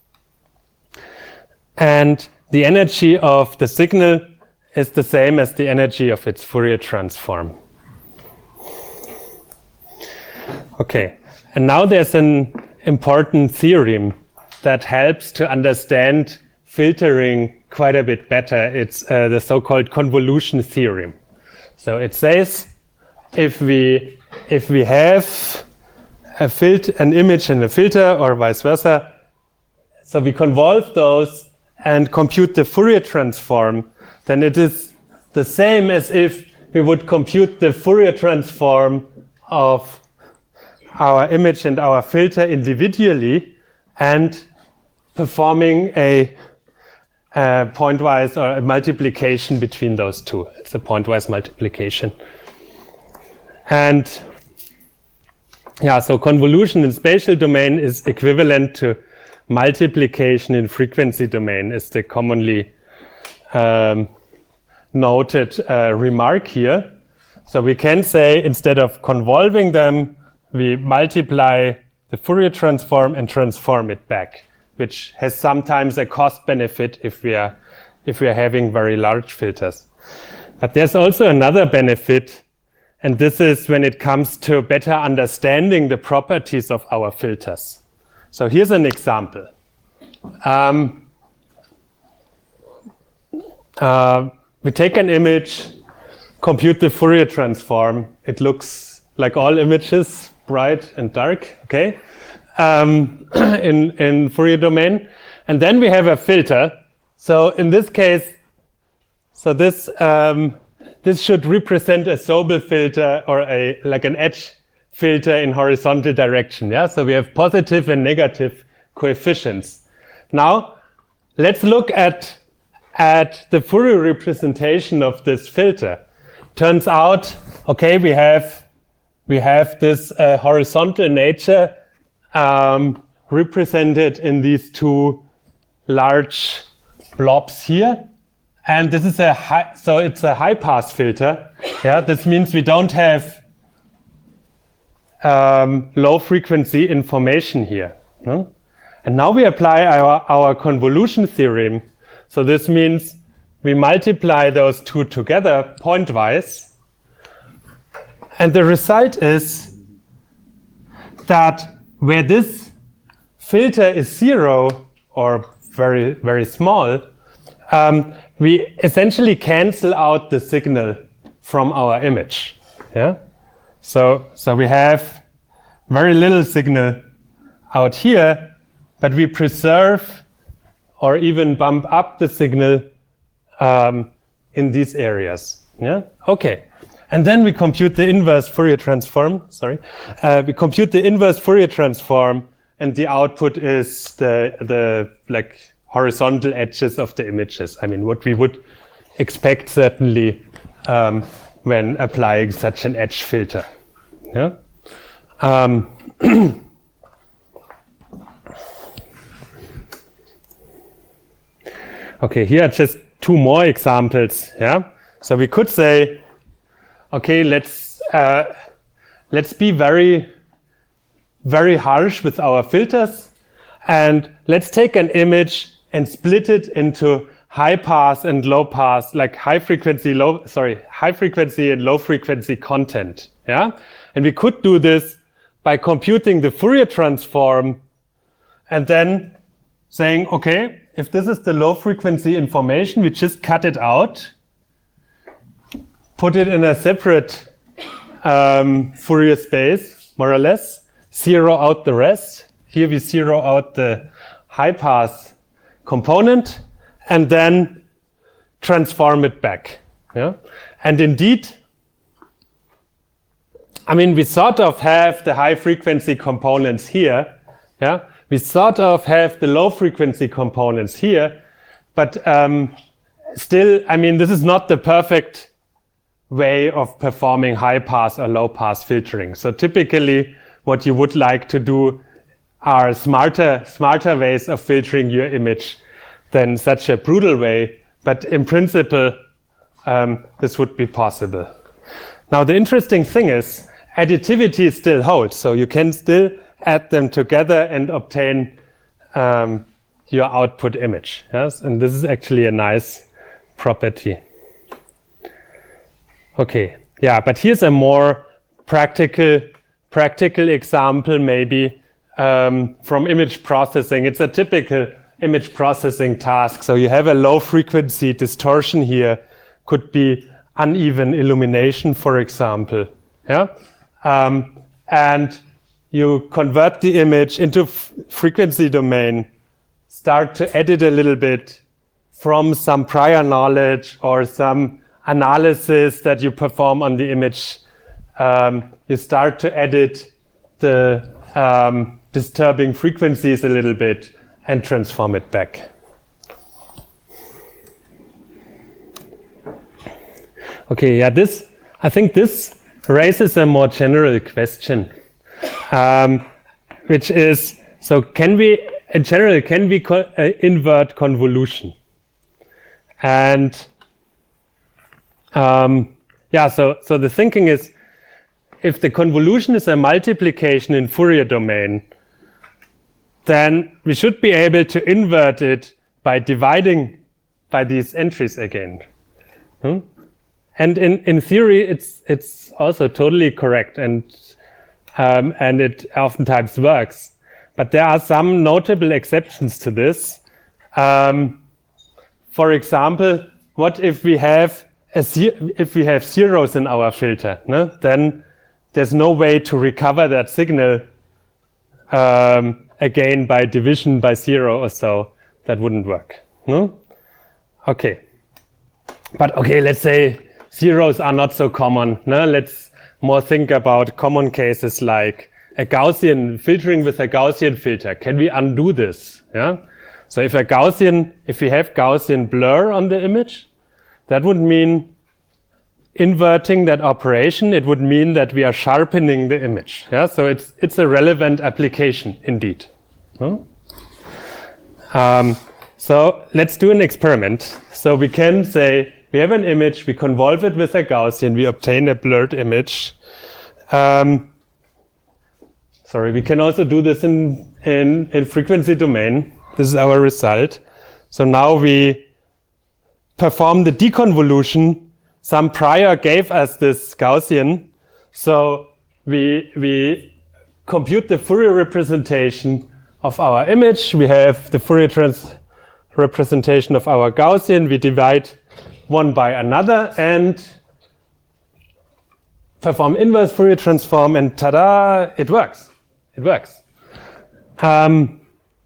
And the energy of the signal is the same as the energy of its Fourier transform. Okay, and now there's an important theorem that helps to understand filtering quite a bit better. It's uh, the so-called convolution theorem. So it says if we if we have a filter, an image and a filter, or vice versa, so we convolve those and compute the Fourier transform, then it is the same as if we would compute the Fourier transform of our image and our filter individually and performing a, a pointwise or a multiplication between those two. It's a pointwise multiplication. And yeah, so convolution in spatial domain is equivalent to multiplication in frequency domain, is the commonly um, noted uh, remark here. So we can say instead of convolving them, we multiply the Fourier transform and transform it back, which has sometimes a cost benefit if we are if we are having very large filters. But there's also another benefit, and this is when it comes to better understanding the properties of our filters. So here's an example. Um, uh, we take an image, compute the Fourier transform. It looks like all images, bright and dark, okay? um, in, in Fourier domain. And then we have a filter. So in this case, so this um, this should represent a Sobel filter or a like an edge filter in horizontal direction. Yeah. So we have positive and negative coefficients. Now let's look at at the Fourier representation of this filter. Turns out, okay, we have we have this uh, horizontal nature um, represented in these two large blobs here. And this is a high, so it's a high pass filter. Yeah, this means we don't have um, low frequency information here. No? And now we apply our, our convolution theorem. So this means we multiply those two together pointwise. And the result is that where this filter is zero or very, very small, um, we essentially cancel out the signal from our image. Yeah. So, so we have very little signal out here, but we preserve or even bump up the signal um, in these areas. Yeah. Okay. And then we compute the inverse Fourier transform. Sorry, uh, we compute the inverse Fourier transform, and the output is the the like horizontal edges of the images. I mean, what we would expect certainly um, when applying such an edge filter. Yeah. Um, okay, here are just two more examples. Yeah. So we could say, okay, let's uh, let's be very very harsh with our filters, and let's take an image and split it into high pass and low pass, like high frequency, low, sorry, high frequency and low frequency content. Yeah. And we could do this by computing the Fourier transform and then saying, okay, if this is the low frequency information, we just cut it out, put it in a separate um, Fourier space, more or less, zero out the rest. Here we zero out the high pass component and then transform it back. Yeah? And indeed, I mean, we sort of have the high frequency components here. Yeah? We sort of have the low frequency components here, but um, still, I mean, this is not the perfect way of performing high pass or low pass filtering. So typically what you would like to do are smarter, smarter ways of filtering your image than such a brutal way. But in principle, um, this would be possible. Now, the interesting thing is additivity still holds. So you can still add them together and obtain um, your output image. Yes, and this is actually a nice property. Okay, yeah, but here's a more practical, practical example maybe um, from image processing. It's a typical image processing task. So you have a low frequency distortion here, could be uneven illumination, for example. Yeah, um, and you convert the image into f frequency domain, start to edit a little bit from some prior knowledge or some analysis that you perform on the image. Um, you start to edit the um, disturbing frequencies a little bit and transform it back. Okay, yeah, this, I think this raises a more general question, um, which is, so can we, in general, can we co uh, invert convolution? And um, yeah, so, so the thinking is, if the convolution is a multiplication in Fourier domain, then we should be able to invert it by dividing by these entries again. Hmm? And in, in theory, it's it's also totally correct, and um, and it oftentimes works. But there are some notable exceptions to this. Um, for example, what if we have a if we have zeros in our filter? No? Then there's no way to recover that signal um, again by division by zero or so, that wouldn't work. No? Okay. But okay, let's say zeros are not so common. No? Let's more think about common cases like a Gaussian filtering with a Gaussian filter. Can we undo this? Yeah. So if a Gaussian, if we have Gaussian blur on the image, that would mean inverting that operation. It would mean that we are sharpening the image. Yeah. So it's it's a relevant application indeed. No? Um, so let's do an experiment. So we can say we have an image, we convolve it with a Gaussian, we obtain a blurred image. Um, sorry, we can also do this in, in, in frequency domain. This is our result. So now we perform the deconvolution. Some prior gave us this Gaussian. So we, we compute the Fourier representation of our image. We have the Fourier trans representation of our Gaussian. We divide one by another and perform inverse Fourier transform, and ta-da, it works. It works. Um,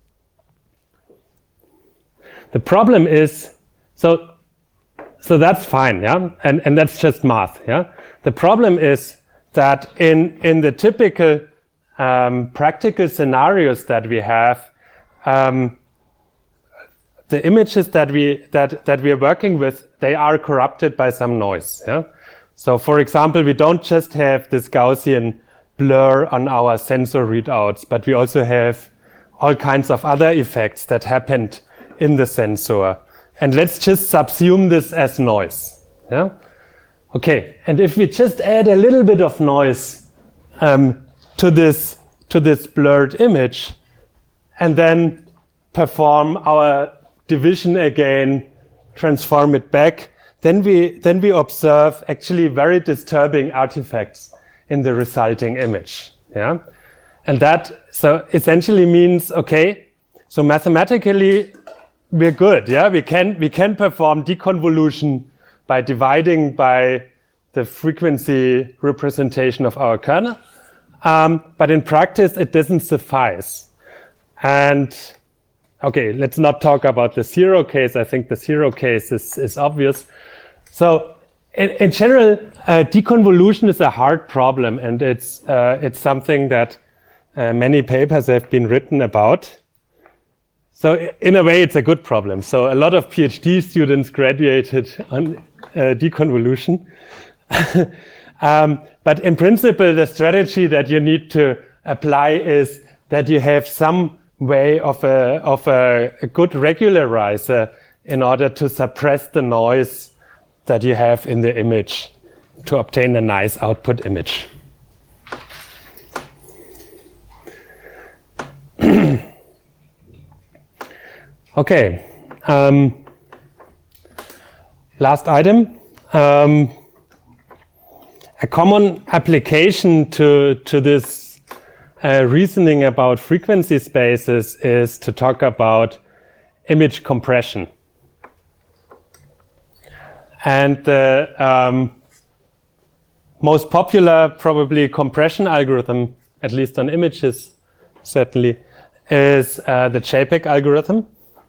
the problem is, so so that's fine, yeah, and and that's just math, yeah. The problem is that in in the typical um, practical scenarios that we have, um, the images that we that that we are working with, they are corrupted by some noise. Yeah. So, for example, we don't just have this Gaussian blur on our sensor readouts, but we also have all kinds of other effects that happened in the sensor. And let's just subsume this as noise. Yeah. Okay. And if we just add a little bit of noise um, to this to this blurred image, and then perform our division again, transform it back, then we then we observe actually very disturbing artifacts in the resulting image. Yeah, and that so essentially means okay, so mathematically we're good. Yeah, we can we can perform deconvolution by dividing by the frequency representation of our kernel, um, but in practice it doesn't suffice. And okay, let's not talk about the zero case. I think the zero case is, is obvious. So in, in general, uh, deconvolution is a hard problem, and it's, uh, it's something that uh, many papers have been written about. So in a way, it's a good problem. So a lot of PhD students graduated on uh, deconvolution. um, but in principle, the strategy that you need to apply is that you have some way of a of a, a good regularizer in order to suppress the noise that you have in the image to obtain a nice output image. Okay. Um, last item. Um, a common application to to this Uh, reasoning about frequency spaces is to talk about image compression. And the um, most popular, probably, compression algorithm, at least on images, certainly, is uh, the JPEG algorithm.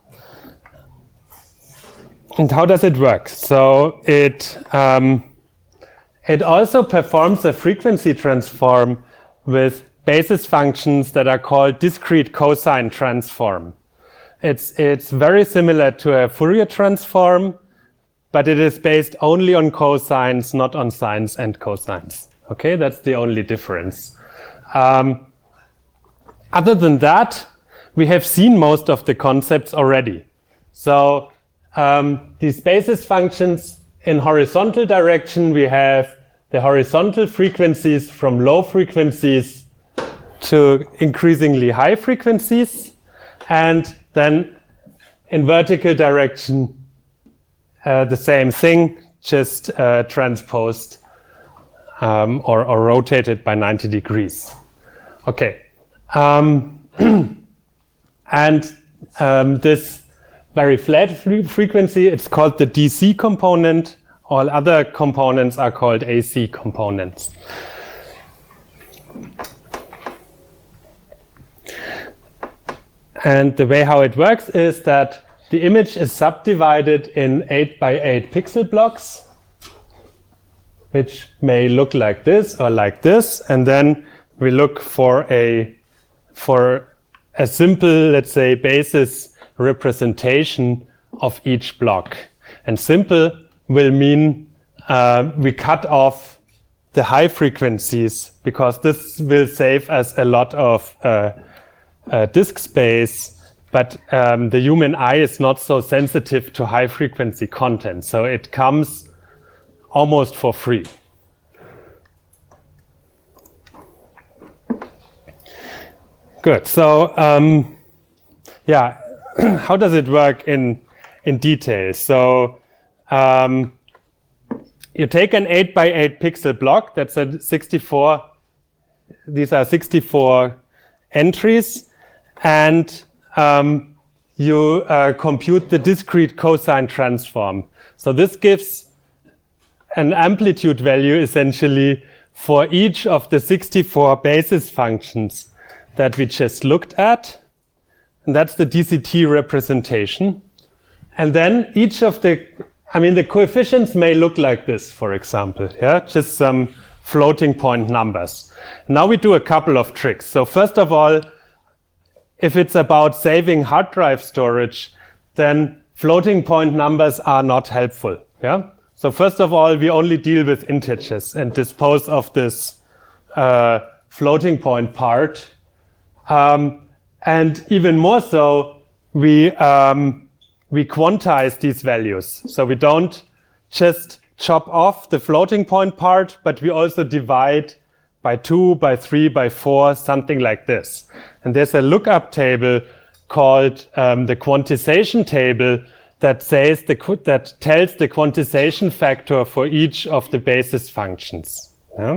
And how does it work? So it, um, it also performs a frequency transform with basis functions that are called discrete cosine transform. It's, it's very similar to a Fourier transform, but it is based only on cosines, not on sines and cosines. Okay, that's the only difference. Um, other than that, we have seen most of the concepts already. So um, these basis functions in horizontal direction, we have the horizontal frequencies from low frequencies to increasingly high frequencies, and then in vertical direction, uh, the same thing, just uh, transposed um, or, or rotated by ninety degrees. Okay, um, and um, this very flat fre frequency, it's called the D C component. All other components are called A C components. And the way how it works is that the image is subdivided in eight by eight pixel blocks, which may look like this or like this. And then we look for a, for a simple, let's say, basis representation of each block. And simple will mean uh, we cut off the high frequencies, because this will save us a lot of uh, uh, disk space, but um, the human eye is not so sensitive to high frequency content, so it comes almost for free. Good, so um, yeah, how does it work in, in detail? So um, you take an eight by eight pixel block, that's a sixty-four, these are sixty-four entries, and um, you uh, compute the discrete cosine transform. So this gives an amplitude value essentially for each of the sixty-four basis functions that we just looked at, and that's the D C T representation. And then each of the I mean, the coefficients may look like this, for example, yeah, just some floating point numbers. Now we do a couple of tricks. So first of all, if it's about saving hard drive storage, then floating point numbers are not helpful, yeah? So first of all, we only deal with integers and dispose of this uh, floating point part. Um, and even more so, we um, we quantize these values. So we don't just chop off the floating point part, but we also divide by two, by three, by four, something like this. And there's a lookup table called um, the quantization table that says the that tells the quantization factor for each of the basis functions. Yeah?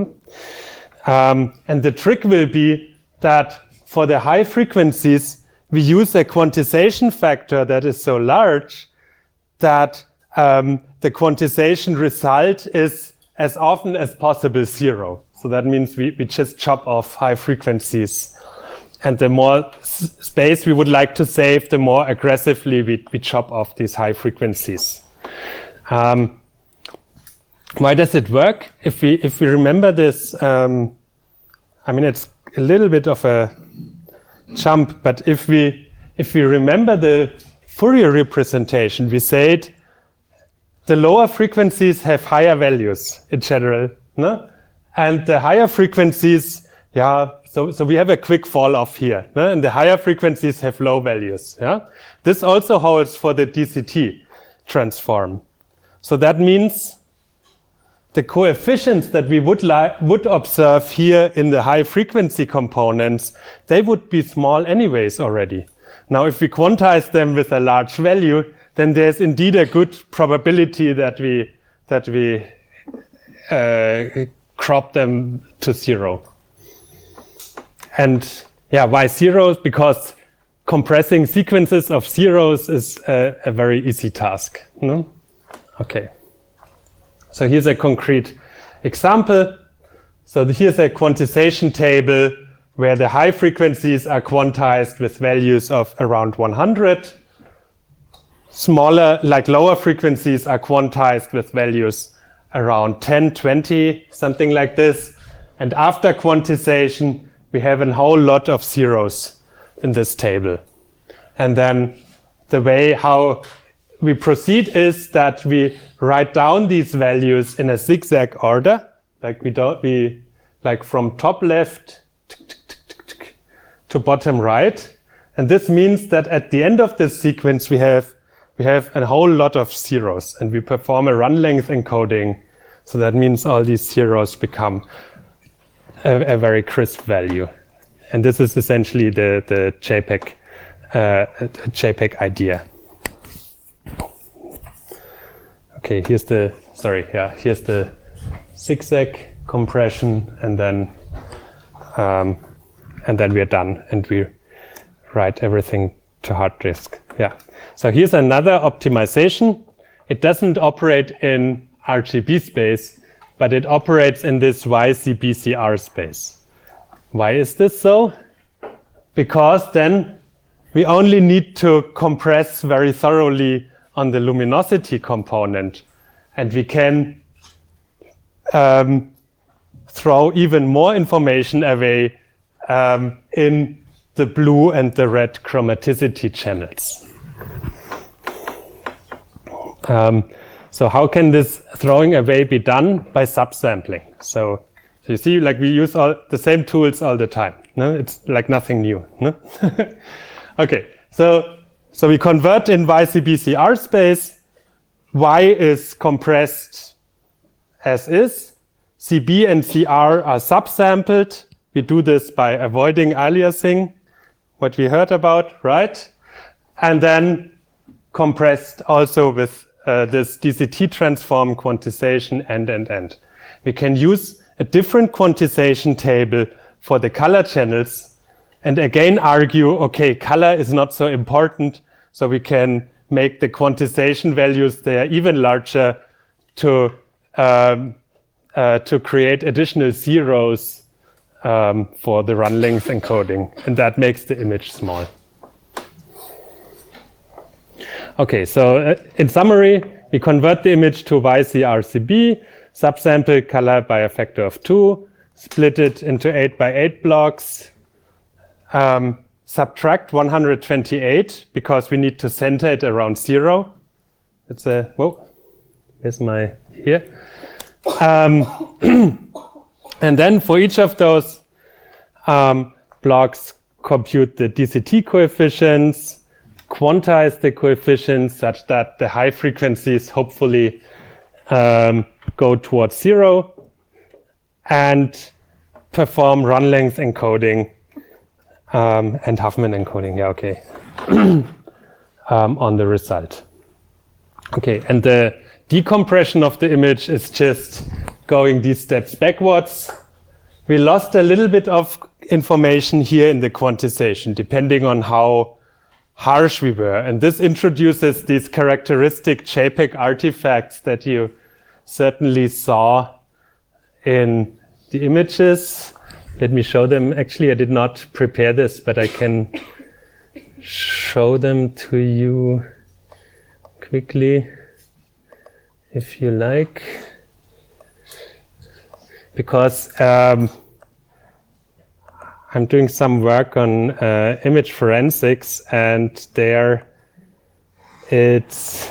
Um, and the trick will be that for the high frequencies, we use a quantization factor that is so large that um, the quantization result is as often as possible zero. So that means we, we just chop off high frequencies. And the more s space we would like to save, the more aggressively we, we chop off these high frequencies. Um, why does it work? If we, if we remember this, um, I mean, it's a little bit of a jump, but if we if we remember the Fourier representation, we said the lower frequencies have higher values in general, no? And the higher frequencies, yeah, so so we have a quick fall off here, no? And the higher frequencies have low values. Yeah, this also holds for the D C T transform. So that means the coefficients that we would like would observe here in the high frequency components, they would be small anyways already. Now, if we quantize them with a large value, then there's indeed a good probability that we that we uh, crop them to zero. And yeah, why zeros? Because compressing sequences of zeros is a, a very easy task. No? Okay. So here's a concrete example. So here's a quantization table where the high frequencies are quantized with values of around one hundred. Smaller, like lower frequencies, are quantized with values around ten, twenty, something like this. And after quantization, we have a whole lot of zeros in this table. And then the way how we proceed is that we write down these values in a zigzag order, like we don't we like from top left to bottom right, and this means that at the end of this sequence we have we have a whole lot of zeros, and we perform a run length encoding. So that means all these zeros become a, a very crisp value, and this is essentially the the JPEG uh, JPEG idea. Okay, here's the, sorry, yeah, here's the zigzag compression, and then um, and then we're done, and we write everything to hard disk. Yeah. So here's another optimization. It doesn't operate in R G B space, but it operates in this Y C B C R space. Why is this so? Because then we only need to compress very thoroughly on the luminosity component, and we can um, throw even more information away um, in the blue and the red chromaticity channels. Um, so how can this throwing away be done? By subsampling. So, so you see, like we use all the same tools all the time. No, it's like nothing new. No? Okay, so so we convert in Y C B C R space. Y is compressed as is. C B and C R are subsampled. We do this by avoiding aliasing, what we heard about, right? And then compressed also with uh, this D C T transform quantization and, and, and. We can use a different quantization table for the color channels and again argue, okay, color is not so important, so we can make the quantization values there even larger to, um, uh, to create additional zeros um, for the run length encoding, and that makes the image small. Okay, so uh, in summary, we convert the image to Y C R C B, subsample color by a factor of two, split it into eight by eight blocks, um, subtract one hundred twenty-eight because we need to center it around zero. It's a, whoa, here's my, here. Um, and then for each of those um, blocks, compute the D C T coefficients, quantize the coefficients such that the high frequencies hopefully um, go towards zero, and perform run length encoding um, and Huffman encoding, yeah, okay, um, on the result. Okay, and the decompression of the image is just going these steps backwards. We lost a little bit of information here in the quantization, depending on how harsh we were. And this introduces these characteristic JPEG artifacts that you certainly saw in the images. Let me show them. Actually, I did not prepare this, but I can show them to you quickly if you like. Because um, I'm doing some work on uh, image forensics, and there it's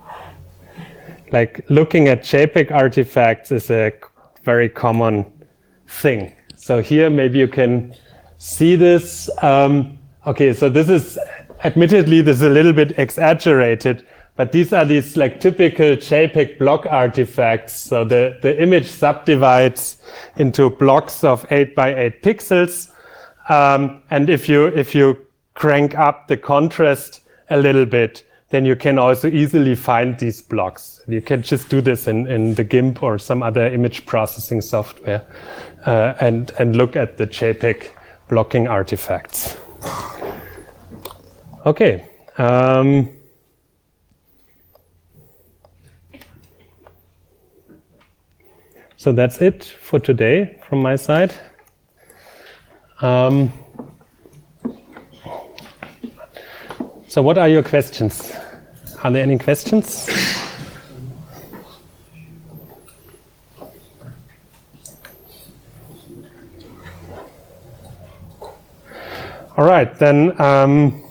like looking at JPEG artifacts is a very common thing. So here maybe you can see this. Um, okay, so this is admittedly this is a little bit exaggerated, but these are these like typical JPEG block artifacts. So the, the image subdivides into blocks of eight by eight pixels. Um, and if you if you crank up the contrast a little bit, then you can also easily find these blocks. You can just do this in, in the GIMP or some other image processing software uh, and, and look at the JPEG blocking artifacts. Okay. Um, so that's it for today from my side. Um, so what are your questions? Are there any questions? All right, then um,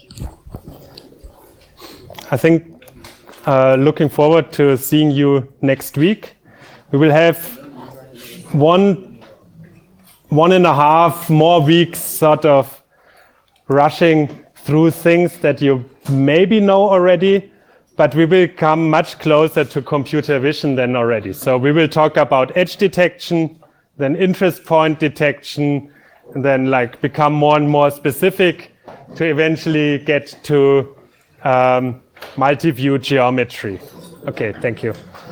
I think uh, looking forward to seeing you next week. We will have one one and a half more weeks sort of rushing through things that you maybe know already, but we will come much closer to computer vision than already. So we will talk about edge detection, then interest point detection, and then like become more and more specific to eventually get to um, multi-view geometry. Okay, thank you.